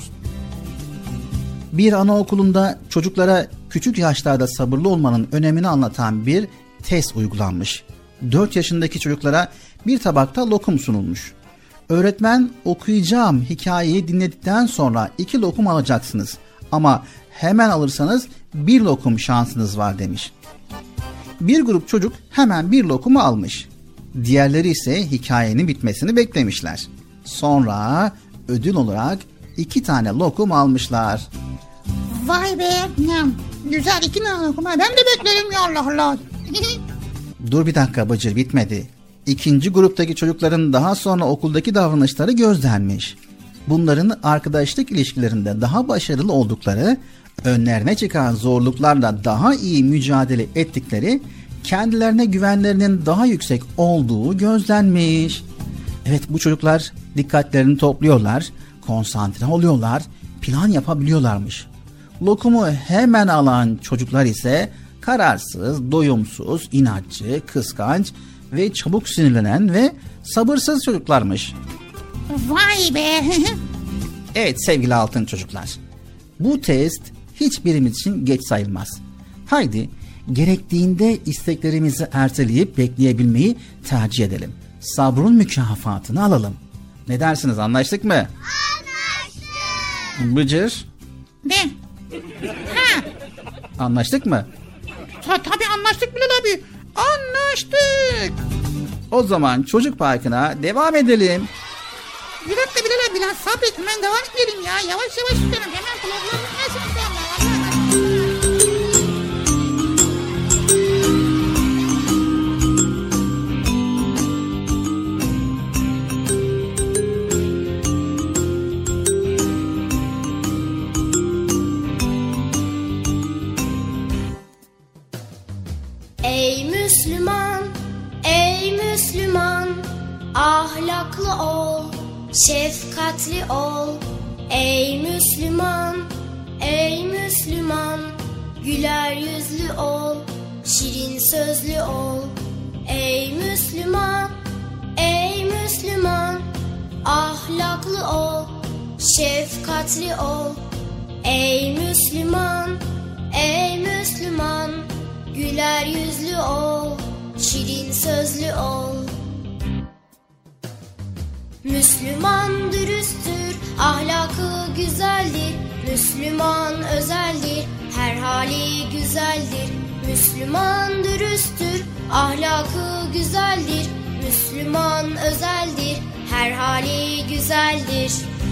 Bir anaokulunda çocuklara küçük yaşlarda sabırlı olmanın önemini anlatan bir test uygulanmış. dört yaşındaki çocuklara bir tabakta lokum sunulmuş. Öğretmen okuyacağım hikayeyi dinledikten sonra iki lokum alacaksınız ama hemen alırsanız bir lokum şansınız var demiş. Bir grup çocuk hemen bir lokumu almış. Diğerleri ise hikayenin bitmesini beklemişler. Sonra ödül olarak iki tane lokum almışlar. Vay be, güzel iki tane lokum. Ben de beklerim ya, Allah Allah. Dur bir dakika Bıcır, bitmedi. İkinci gruptaki çocukların daha sonra okuldaki davranışları gözlenmiş. Bunların arkadaşlık ilişkilerinde daha başarılı oldukları, önlerine çıkan zorluklarla daha iyi mücadele ettikleri, kendilerine güvenlerinin daha yüksek olduğu gözlenmiş. Evet, bu çocuklar dikkatlerini topluyorlar, konsantre oluyorlar, plan yapabiliyorlarmış. Lokumu hemen alan çocuklar ise kararsız, doyumsuz, inatçı, kıskanç ve çabuk sinirlenen ve sabırsız çocuklarmış. Vay be! Evet sevgili altın çocuklar, bu test hiçbirimiz için geç sayılmaz. Haydi gerektiğinde isteklerimizi erteleyip bekleyebilmeyi tercih edelim. Sabrın mükafatını alalım. Ne dersiniz, anlaştık mı? Anlaştık. Bıcır? Ne? Ha? Anlaştık mı? Ta, tabii anlaştık Bilal abi. Anlaştık. O zaman çocuk parkına devam edelim. Bir dakika Bilal abi, biraz sabret, hemen devam edelim ya. Yavaş yavaş gidelim. Hemen kulaklarını nasıl Ey Müslüman, ey Müslüman, ahlaklı ol, şefkatli ol. Ey Müslüman, ey Müslüman, güler yüzlü ol, şirin sözlü ol. Ey Müslüman, ey Müslüman, ahlaklı ol, şefkatli ol. Ey Müslüman, ey Müslüman, güler yüzlü ol, şirin sözlü ol. Müslüman dürüsttür, ahlakı güzeldir. Müslüman özeldir, her hali güzeldir. Müslüman dürüsttür, ahlakı güzeldir. Müslüman özeldir, her hali güzeldir.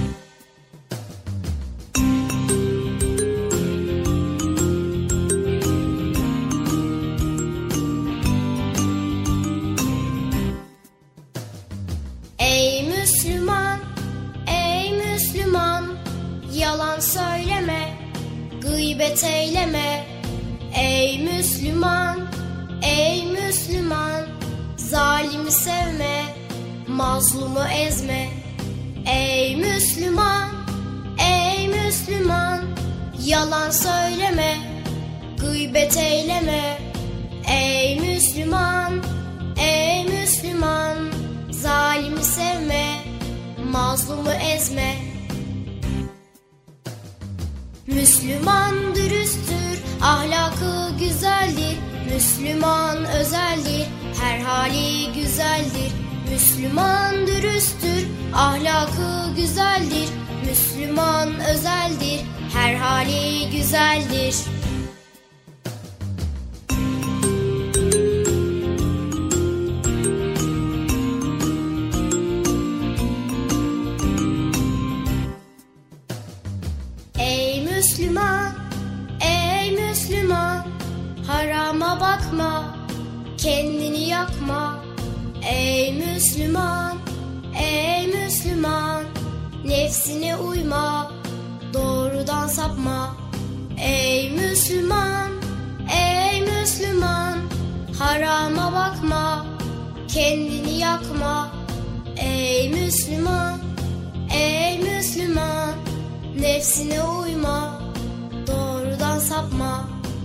Ey Müslüman, ey Müslüman, yalan söyleme, gıybet eyleme. Ey Müslüman, ey Müslüman, zalimi sevme, mazlumu ezme. Ey Müslüman, ey Müslüman, yalan söyleme, gıybet eyleme. Ey Müslüman, ey Müslüman, zalimi sevme, mazlumu ezme. Müslüman dürüsttür, ahlakı güzeldir. Müslüman özeldir, her hali güzeldir. Müslüman dürüsttür, ahlakı güzeldir. Müslüman özeldir, her hali güzeldir. Ey Müslüman, ey Müslüman, harama bakma, kendini yakma. Ey Müslüman, ey Müslüman, nefsine uyma, doğrudan sapma. Ey Müslüman, ey Müslüman, harama bakma, kendini yakma. Ey Müslüman, ey Müslüman, nefsine uyma, doğrudan sapma.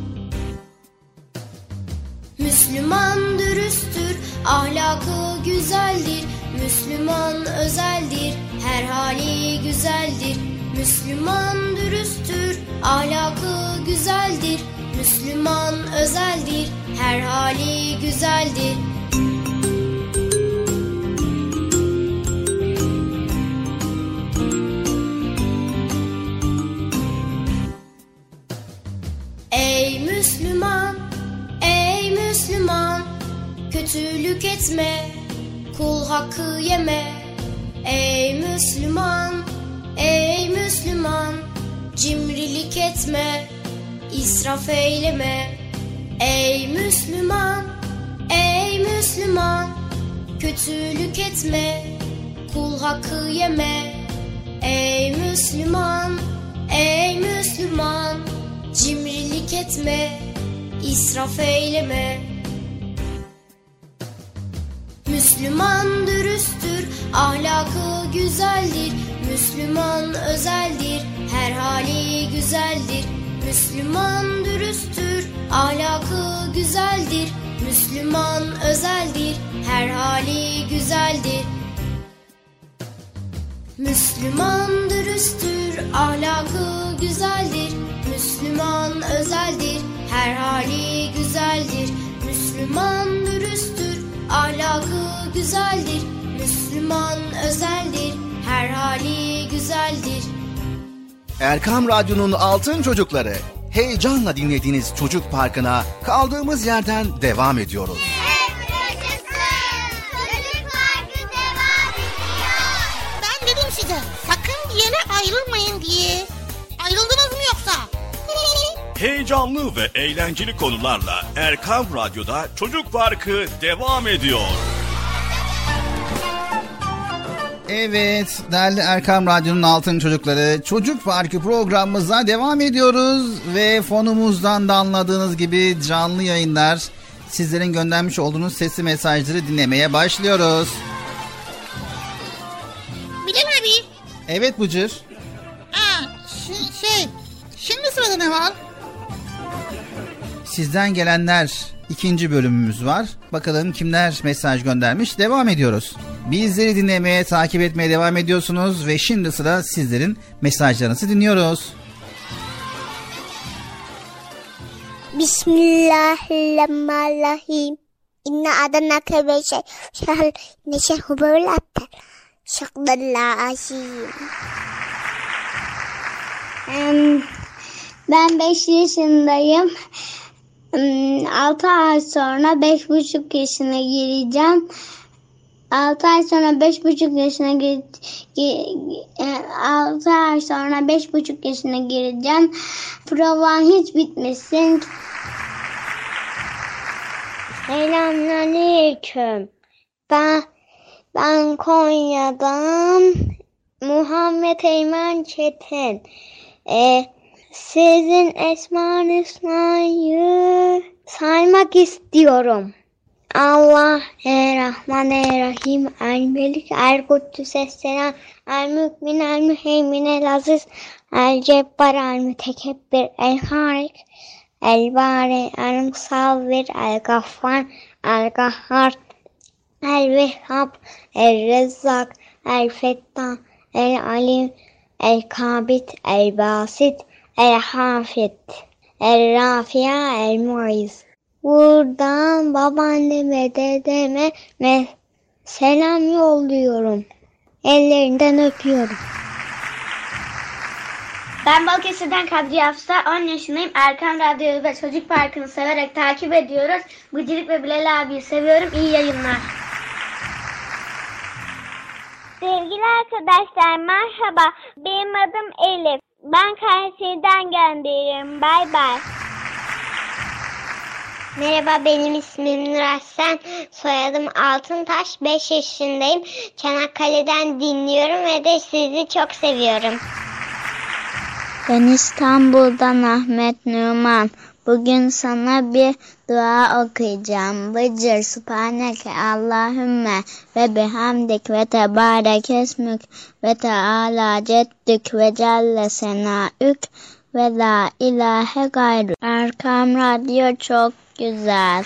Müslüman dürüsttür, ahlakı güzeldir. Müslüman özeldir, her hali güzeldir. Müslüman dürüsttür, ahlakı güzeldir. Müslüman özeldir, her hali güzeldir. Ey Müslüman, ey Müslüman, kötülük etme, kul hakkı yeme. Ey Müslüman, ey Müslüman, cimrilik etme, israf eyleme. Ey Müslüman, ey Müslüman, kötülük etme, kul hakkı yeme. Ey Müslüman, ey Müslüman, cimrilik etme, israf eyleme. Müslüman dürüsttür, ahlakı güzeldir. Müslüman özeldir, her hali güzeldir. Müslüman dürüsttür, ahlakı güzeldir. Müslüman özeldir, her hali güzeldir. Müslüman dürüsttür, ahlakı güzeldir. Müslüman özeldir, her hali güzeldir. Müslüman dürüsttür, ahlakı güzeldir. Müslüman özeldir, her hali güzeldir. Erkam Radyo'nun Altın Çocukları. Heyecanla dinlediğiniz Çocuk Parkı'na kaldığımız yerden devam ediyoruz. Ben dedim size sakın bir yere ayrılmayın diye. Ayrıldınız mı yoksa? Heyecanlı ve eğlenceli konularla Erkam Radyo'da Çocuk Parkı devam ediyor. Evet, değerli Erkam Radyo'nun Altın Çocukları, Çocuk Parkı programımıza devam ediyoruz ve fonumuzdan da anladığınız gibi canlı yayınlar, sizlerin göndermiş olduğunuz sesli mesajları dinlemeye başlıyoruz. Bilal abi. Evet Bıcır. Aa, ş- şey, şimdi sırada ne var? Sizden gelenler ikinci bölümümüz var. Bakalım kimler mesaj göndermiş. Devam ediyoruz. Bizleri dinlemeye, takip etmeye devam ediyorsunuz ve şimdi sıra sizlerin mesajlarınızı dinliyoruz. Bismillahirrahmanirrahim. İnne adanake ve şey. Şahal neşehu böyle attar. Şakdallah aşiyim. Ben beş yaşındayım. altı ay sonra beş buçuk yaşına gireceğim. altı ay sonra beş buçuk yaşına gir, altı ay sonra beş buçuk yaşına gireceğim. Provan hiç bitmesin. Selamünaleyküm. Ben ben Konya'dan Muhammed Eymen Çetin. Ee, sizin Esma-ı Hüsna'yı saymak istiyorum. Allah, Er-Rahman-Er-Rahim, El-Melik, El-Kuddüs, Es-Selam, El-Mü'min, El-Müheymin, El-Aziz, El-Cebbar, El-Mütekebbir, El-Harik, El-Bari, El-Musavvir, El-Gaffar, El-Gahhar, El-Vehhab, El-Rezzak, El-Fettah, El-Alim, El-Kabit, El-Basit, El-Hafid, El-Rafia, El-Muiz. Buradan babaanneme, dedeme ve selam yolluyorum. Ellerinden öpüyorum. Ben Balıkesir'den Kadriye Hafsa, on yaşındayım. Erkan Radyo'yu ve Çocuk Parkı'nı severek takip ediyoruz. Bıcırık ve Bilal abiyi seviyorum. İyi yayınlar. Sevgili arkadaşlar merhaba. Benim adım Elif. Ben Kayseri'den gönderiyorum. Bay bay. Merhaba, benim ismim Nuraslan. Soyadım Altıntaş. beş yaşındayım. Çanakkale'den dinliyorum ve de sizi çok seviyorum. Ben İstanbul'dan Ahmet Numan. Bugün sana bir dua okuyacağım. Bıcır subhaneke Allahümme ve bihamdik ve tebarek esmük ve teala ceddük ve celle senaük ve la ilahe gayrü. Erkam Radyo çok güzel.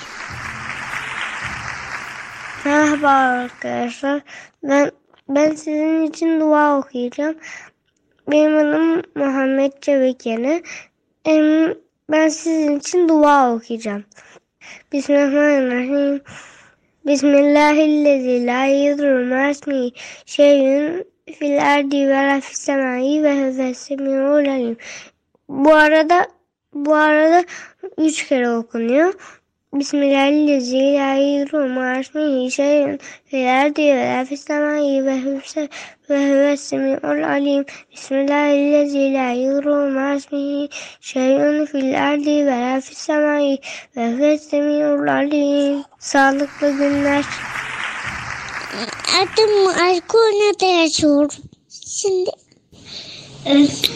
Merhaba arkadaşlar. Ben ben sizin için dua okuyacağım. Benim adım Muhammed Çevikeni. Ben sizin için dua okuyacağım. Bismillahirrahmanirrahim. Bismillahirrahmanirrahim. La yedurru ma'asmihi şeyün fil ardi ve la fis semai ve huves semiul alim. Bu arada bu arada üç kere okunuyor. Bismillahirrahmanirrahim. Ma'asmihi şeyün fil ardi ve la fis semai ve huves ve huves semiul alim. Bismillahirrahmanirrahim. Ma'asmihi şeyün fil ardi ve la fis semai ve huves semiul alim. Sağlıklı günler. Adım Arkuna'da yaşıyorum. Şimdi evet,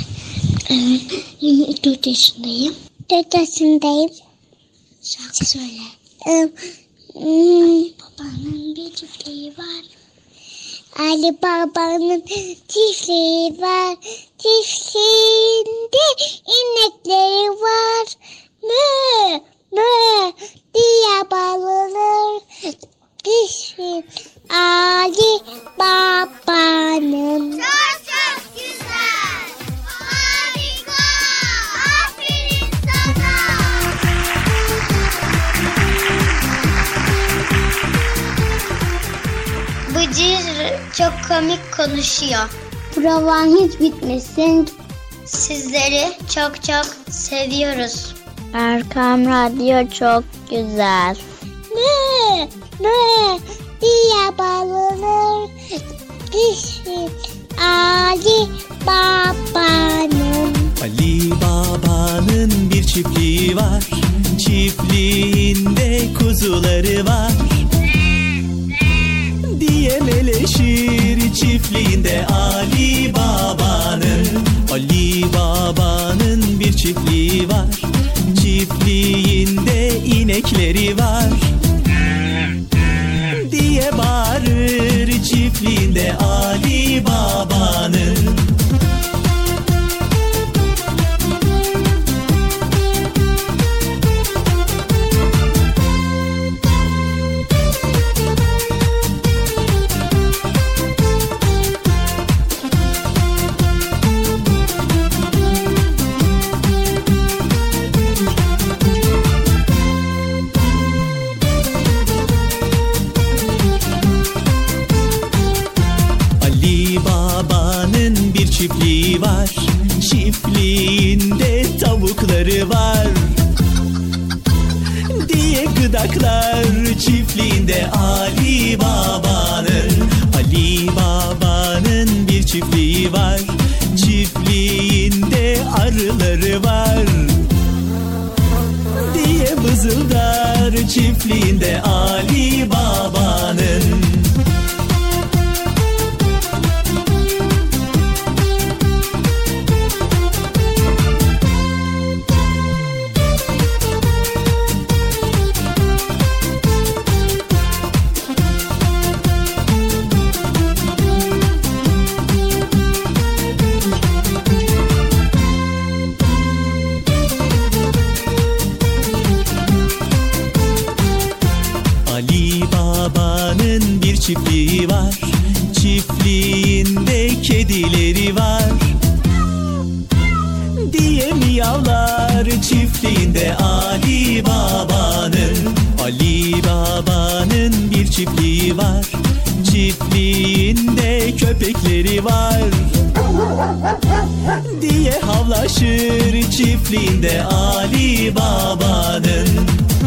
evet, dört yaşındayım. Dört yaşındayım. Şarkı söyle. Evet. Babanın bir çiftliği var. Ali Baba'nın çiftliği var. Çiftliğinde inekleri var. Mö mö diye bağlanır. Çiftliği Ali Baba'nın. Çok çok güzel. Harika. Aferin sana. Bıcır çok komik konuşuyor. Provan hiç bitmesin. Sizleri çok çok seviyoruz. Erkam Radyo çok güzel. Mö mö diye bağlanır. Kişi Ali Baba'nın. Ali Baba'nın bir çiftliği var. Çiftliğinde kuzuları var. Diye meleşir çiftliğinde Ali Baba'nın. Ali Baba'nın bir çiftliği var. Çiftliğinde inekleri var. Diye bağırır çiftliğinde Ali Baba'nın. Çiftliği var, çiftliğinde tavukları var. Diye gıdaklar çiftliğinde Ali Baba'nın. Ali Baba'nın bir çiftliği var, çiftliğinde arıları var. Diye vızıldar çiftliğinde Ali Baba'nın. Çiftliği var, çiftliğinde kedileri var. Diye çiftliğinde Ali Baba'nın. Ali Baba'nın bir çiftliği var, çiftliğinde köpekleri var diye havlaşır çiftliğinde Ali Baba'nın.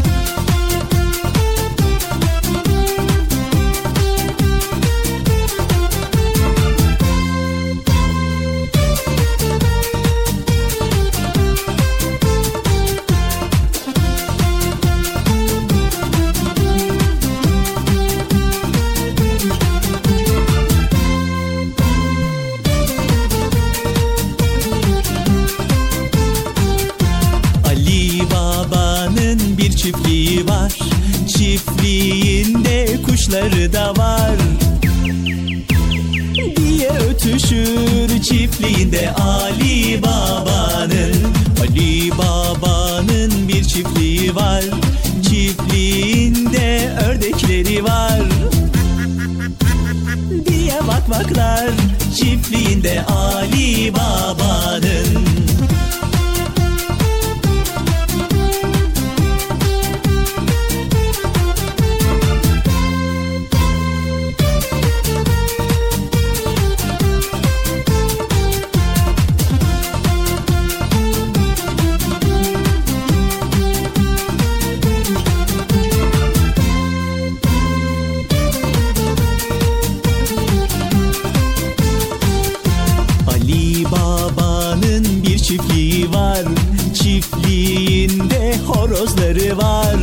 Çiftliği var, çiftliğinde kuşları da var diye ötüşür çiftliğinde Ali Baba'nın. Ali Baba'nın bir çiftliği var, çiftliğinde ördekleri var diye vak vaklar çiftliğinde Ali Baba'nın. Çiftliği var, çiftliğinde horozları var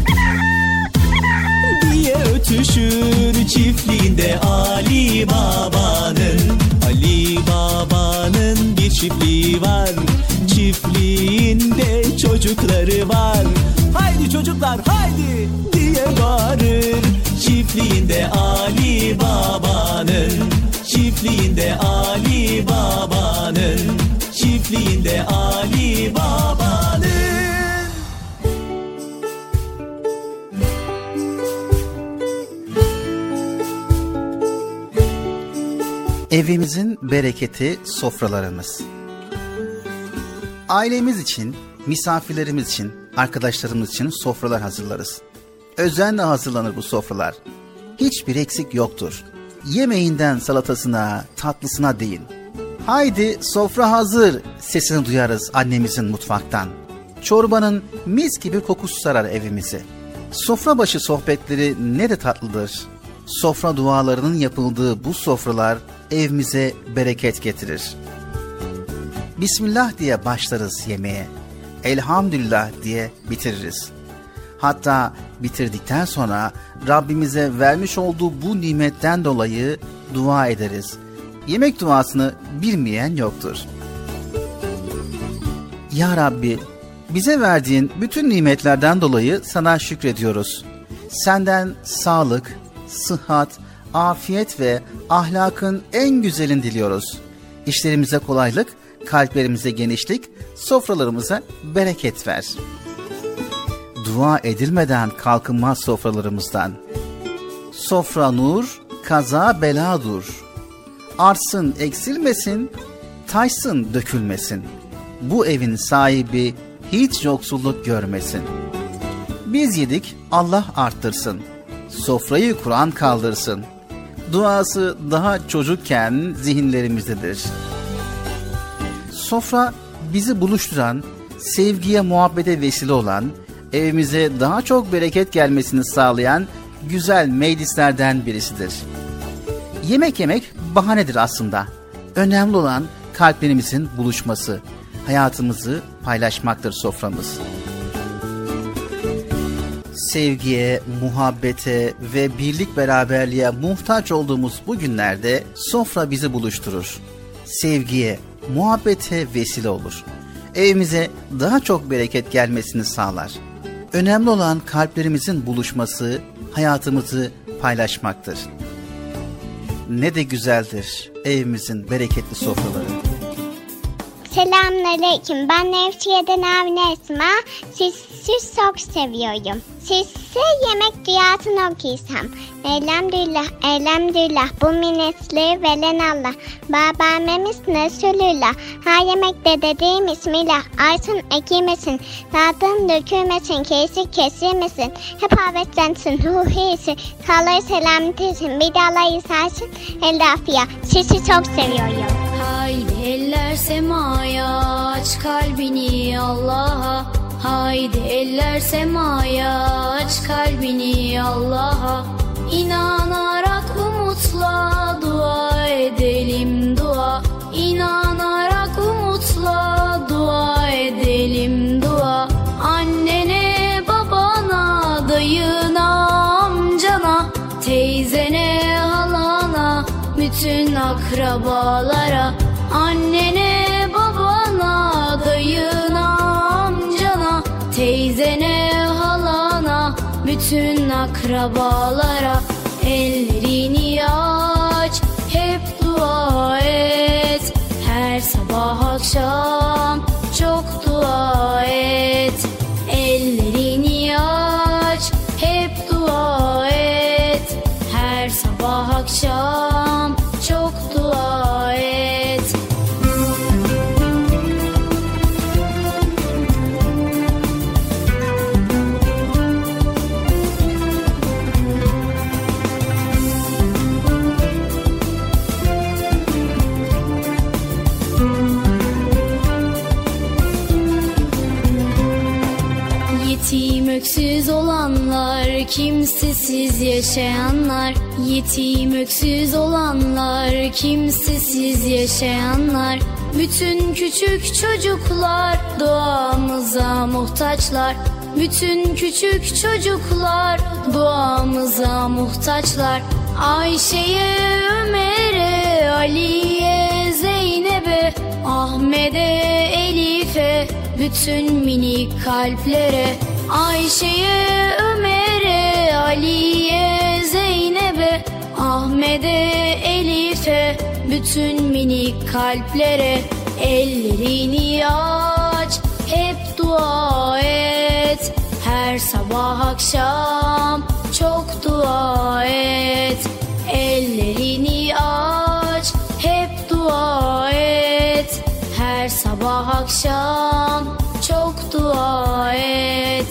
diye ötüşür çiftliğinde Ali Baba'nın. Ali Baba'nın bir çiftliği var, çiftliğinde çocukları var. Haydi çocuklar haydi diye bağırır çiftliğinde Ali Baba'nın. Çiftliğinde Ali Baba'nın. Çiftliğinde Ali Baba'nın. Evimizin bereketi sofralarımız. Ailemiz için, misafirlerimiz için, arkadaşlarımız için sofralar hazırlarız. Özenle hazırlanır bu sofralar. Hiçbir eksik yoktur. Yemeğinden salatasına, tatlısına değin. Haydi sofra hazır sesini duyarız annemizin mutfaktan. Çorbanın mis gibi kokusu sarar evimizi. Sofra başı sohbetleri ne de tatlıdır. Sofra dualarının yapıldığı bu sofralar evimize bereket getirir. Bismillah diye başlarız yemeğe. Elhamdülillah diye bitiririz. Hatta bitirdikten sonra Rabbimize vermiş olduğu bu nimetten dolayı dua ederiz. Yemek duasını bilmeyen yoktur. Ya Rabbi, bize verdiğin bütün nimetlerden dolayı sana şükrediyoruz. Senden sağlık, sıhhat, afiyet ve ahlakın en güzelini diliyoruz. İşlerimize kolaylık, kalplerimize genişlik, sofralarımıza bereket ver. Dua edilmeden kalkınmaz sofralarımızdan. Sofra nur, kaza bela dur. Artsın eksilmesin, taşsın dökülmesin. Bu evin sahibi hiç yoksulluk görmesin. Biz yedik, Allah arttırsın. Sofrayı Kur'an kaldırsın. Duası daha çocukken zihinlerimizdedir. Sofra bizi buluşturan, sevgiye, muhabbete vesile olan, evimize daha çok bereket gelmesini sağlayan güzel meclislerden birisidir. Yemek yemek bahanedir aslında. Önemli olan kalplerimizin buluşması, hayatımızı paylaşmaktır soframız. Sevgiye, muhabbete ve birlik beraberliğe muhtaç olduğumuz bu günlerde sofra bizi buluşturur. Sevgiye, muhabbete vesile olur. Evimize daha çok bereket gelmesini sağlar. Önemli olan kalplerimizin buluşması, hayatımızı paylaşmaktır. Ne de güzeldir evimizin bereketli sofraları. Selamünaleyküm. Ben Nevşehir'den Avni Esma. Sizi çok seviyorum. Sizi yemek dünyasını okuysam. Elhamdülillah, elhamdülillah. Bu minetleri veren Allah. Babamemiz Resulullah. Her yemekte dediğim ismiyle. Arsın ekilmesin. Tadın dökülmesin. Kesik kesilmesin. Hep havetlensin. Ruhiyesi. Sağlığı selametesin. Bir de Allah isarsın. Elafya. Sizi çok seviyorum. Haydi eller semaya, aç kalbini Allah'a. Haydi eller semaya, aç kalbini Allah'a. İnanarak umutla dua edelim dua. İnanarak umutla dua edelim dua. Annene, babana, dayına, amcana, teyzene, halana, bütün akrabalara. Annene, babana, dayına, amcana, teyzene, halana, bütün akrabalara. Ellerini aç, hep dua et. Her sabah akşam çok dua et. Ellerini aç, hep dua et. Her sabah akşam çok dua et. Yetim öksüz olanlar, kimsesiz yaşayanlar. Yetim öksüz olanlar, kimsesiz yaşayanlar. Bütün küçük çocuklar duamıza muhtaçlar. Bütün küçük çocuklar duamıza muhtaçlar. Ayşe'ye, Ömer'e, Ali'ye, Zeynep'e, Ahmet'e, Elif'e, bütün minik kalplere. Ayşe'ye, Ömer'e, Ali'ye, Zeynep'e, Ahmet'e, Elif'e, bütün minik kalplere. Ellerini aç, hep dua et. Her sabah akşam çok dua et. Ellerini aç, hep dua et. Her sabah akşam çok dua et.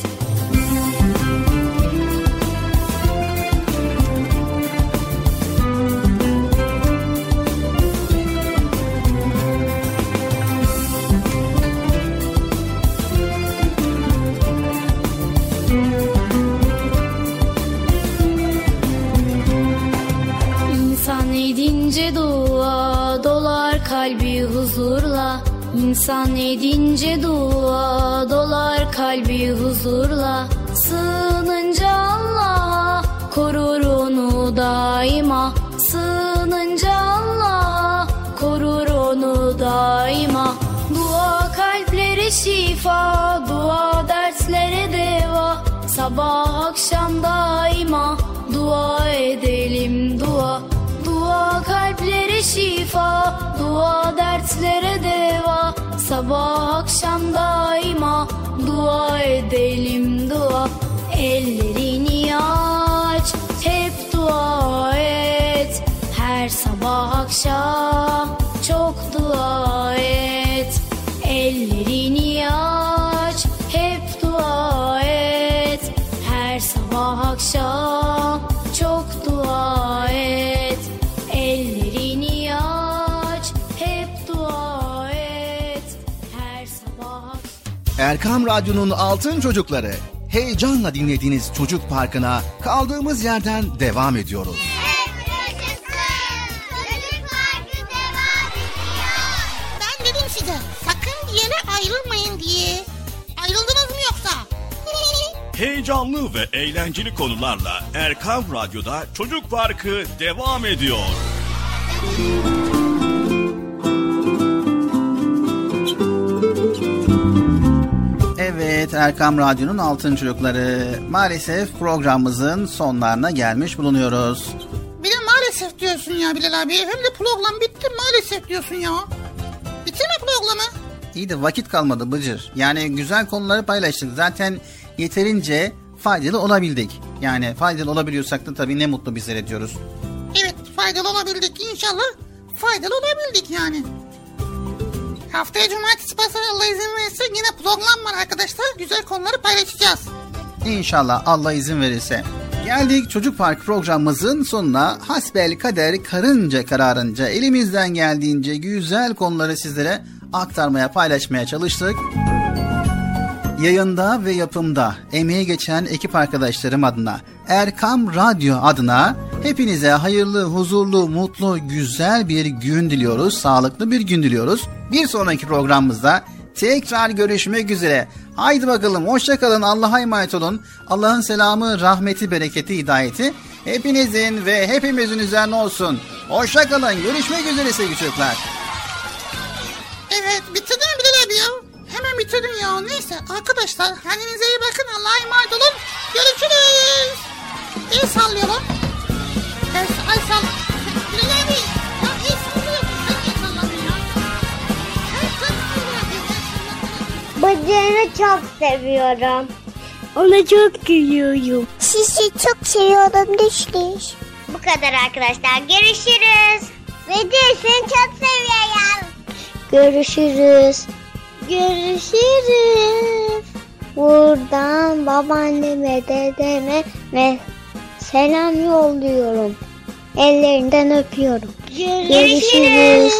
İnsan edince dua dolar kalbi huzurla. İnsan edince dua dolar kalbi huzurla. Sığınınca Allah'a korur onu daima. Sığınınca Allah'a korur onu daima. Dua kalplere şifa, dua derslere deva. Sabah akşam daima dua edelim dua. Dua kalplere şifa, dua dertlere deva. Sabah akşam daima dua edelim dua. Ellerini aç, hep dua et. Her sabah akşam çok dua et. Ellerini aç, hep dua et. Her sabah akşam çok dua et. Ellerini aç, hep dua et. Her sabah. Erkam Radyo'nun Altın Çocukları. Heyecanla dinlediğiniz Çocuk Parkı'na kaldığımız yerden devam ediyoruz. Ben dedim size sakın bir yere ayrılmayın diye. Ayrıldınız mı yoksa? Heyecanlı ve eğlenceli konularla Erkam Radyo'da Çocuk Parkı devam ediyor. Evet, Erkam Radyo'nun Altın Çocukları. Maalesef programımızın sonlarına gelmiş bulunuyoruz. Bir de maalesef diyorsun ya Bilal abi. Hem de program bitti maalesef diyorsun ya. Bitti mi programı? İyi de vakit kalmadı Bıcır. Yani güzel konuları paylaştık. Zaten yeterince faydalı olabildik. Yani faydalı olabiliyorsak da tabii ne mutlu bizlere diyoruz. Evet, faydalı olabildik inşallah. Faydalı olabildik yani. Haftaya cumartesi pazar Allah izin verirse yine program var arkadaşlar. Güzel konuları paylaşacağız. İnşallah Allah izin verirse. Geldik Çocuk Park programımızın sonuna. Hasbel kader karınca kararınca elimizden geldiğince güzel konuları sizlere aktarmaya, paylaşmaya çalıştık. Yayında ve yapımda emeği geçen ekip arkadaşlarım adına, Erkam Radyo adına hepinize hayırlı, huzurlu, mutlu, güzel bir gün diliyoruz. Sağlıklı bir gün diliyoruz. Bir sonraki programımızda tekrar görüşmek üzere. Haydi bakalım, hoşça kalın, Allah'a emanet olun. Allah'ın selamı, rahmeti, bereketi, hidayeti hepinizin ve hepimizin üzerine olsun. Hoşça kalın, görüşmek üzere sevgili çocuklar. Evet, bitirdin mi Bilal abi ya? Hemen bitirdin ya. Neyse arkadaşlar, kendinize iyi bakın, Allah'a emanet olun. Görüşürüz. El sallayalım. El, el sall. Bilal abi. Ya el sallıyor. El sallamıyor ya. Bıcır'ı çok seviyorum. Ona çok gülüyorum. Sizi çok seviyorum Düşlüş. Bu kadar arkadaşlar. Görüşürüz. Bıcır seni çok seviyorum. Görüşürüz. Görüşürüz. Buradan babaanneme, dedeme ve selam yolluyorum. Ellerinden öpüyorum. Görüşürüz. Görüşürüz.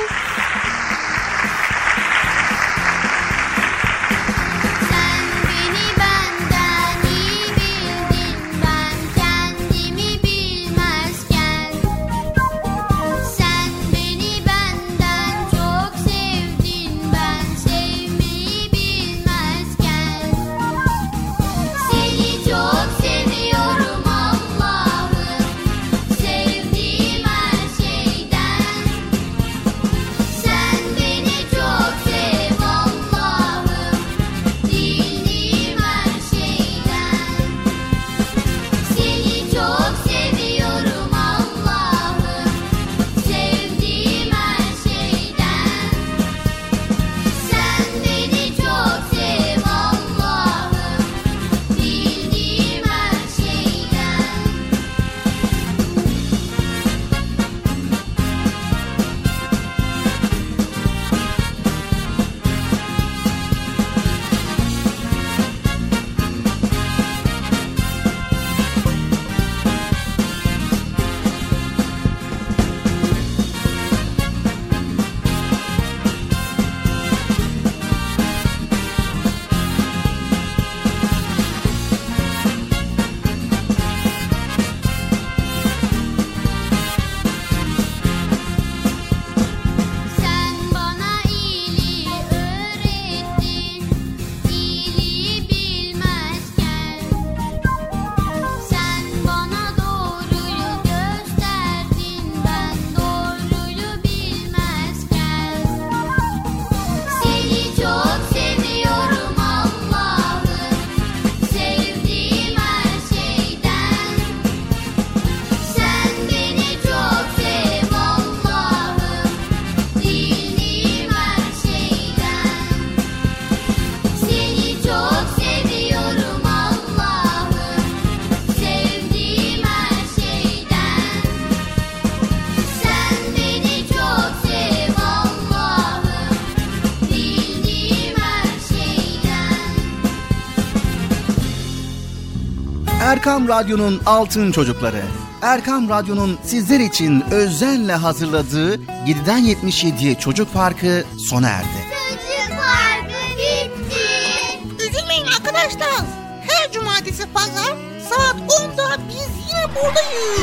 Erkam Radyo'nun Altın Çocukları. Erkam Radyo'nun sizler için özenle hazırladığı yediden yetmiş yediye Çocuk Parkı sona erdi. Çocuk Parkı bitti. Üzülmeyin arkadaşlar. Her cumartesi pazar saat onda biz yine buradayız.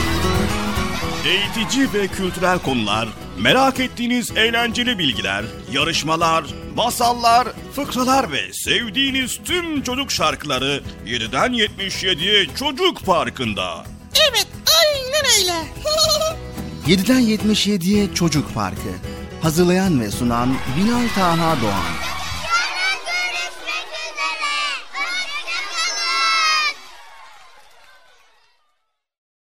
Eğitici ve kültürel konular, merak ettiğiniz eğlenceli bilgiler, yarışmalar, masallar, fıkralar ve sevdiğiniz tüm çocuk şarkıları yediden yetmiş yediye Çocuk Parkı'nda. Evet, aynen öyle. yediden yetmiş yediye Çocuk Parkı. Hazırlayan ve sunan Bilal Taha Doğan.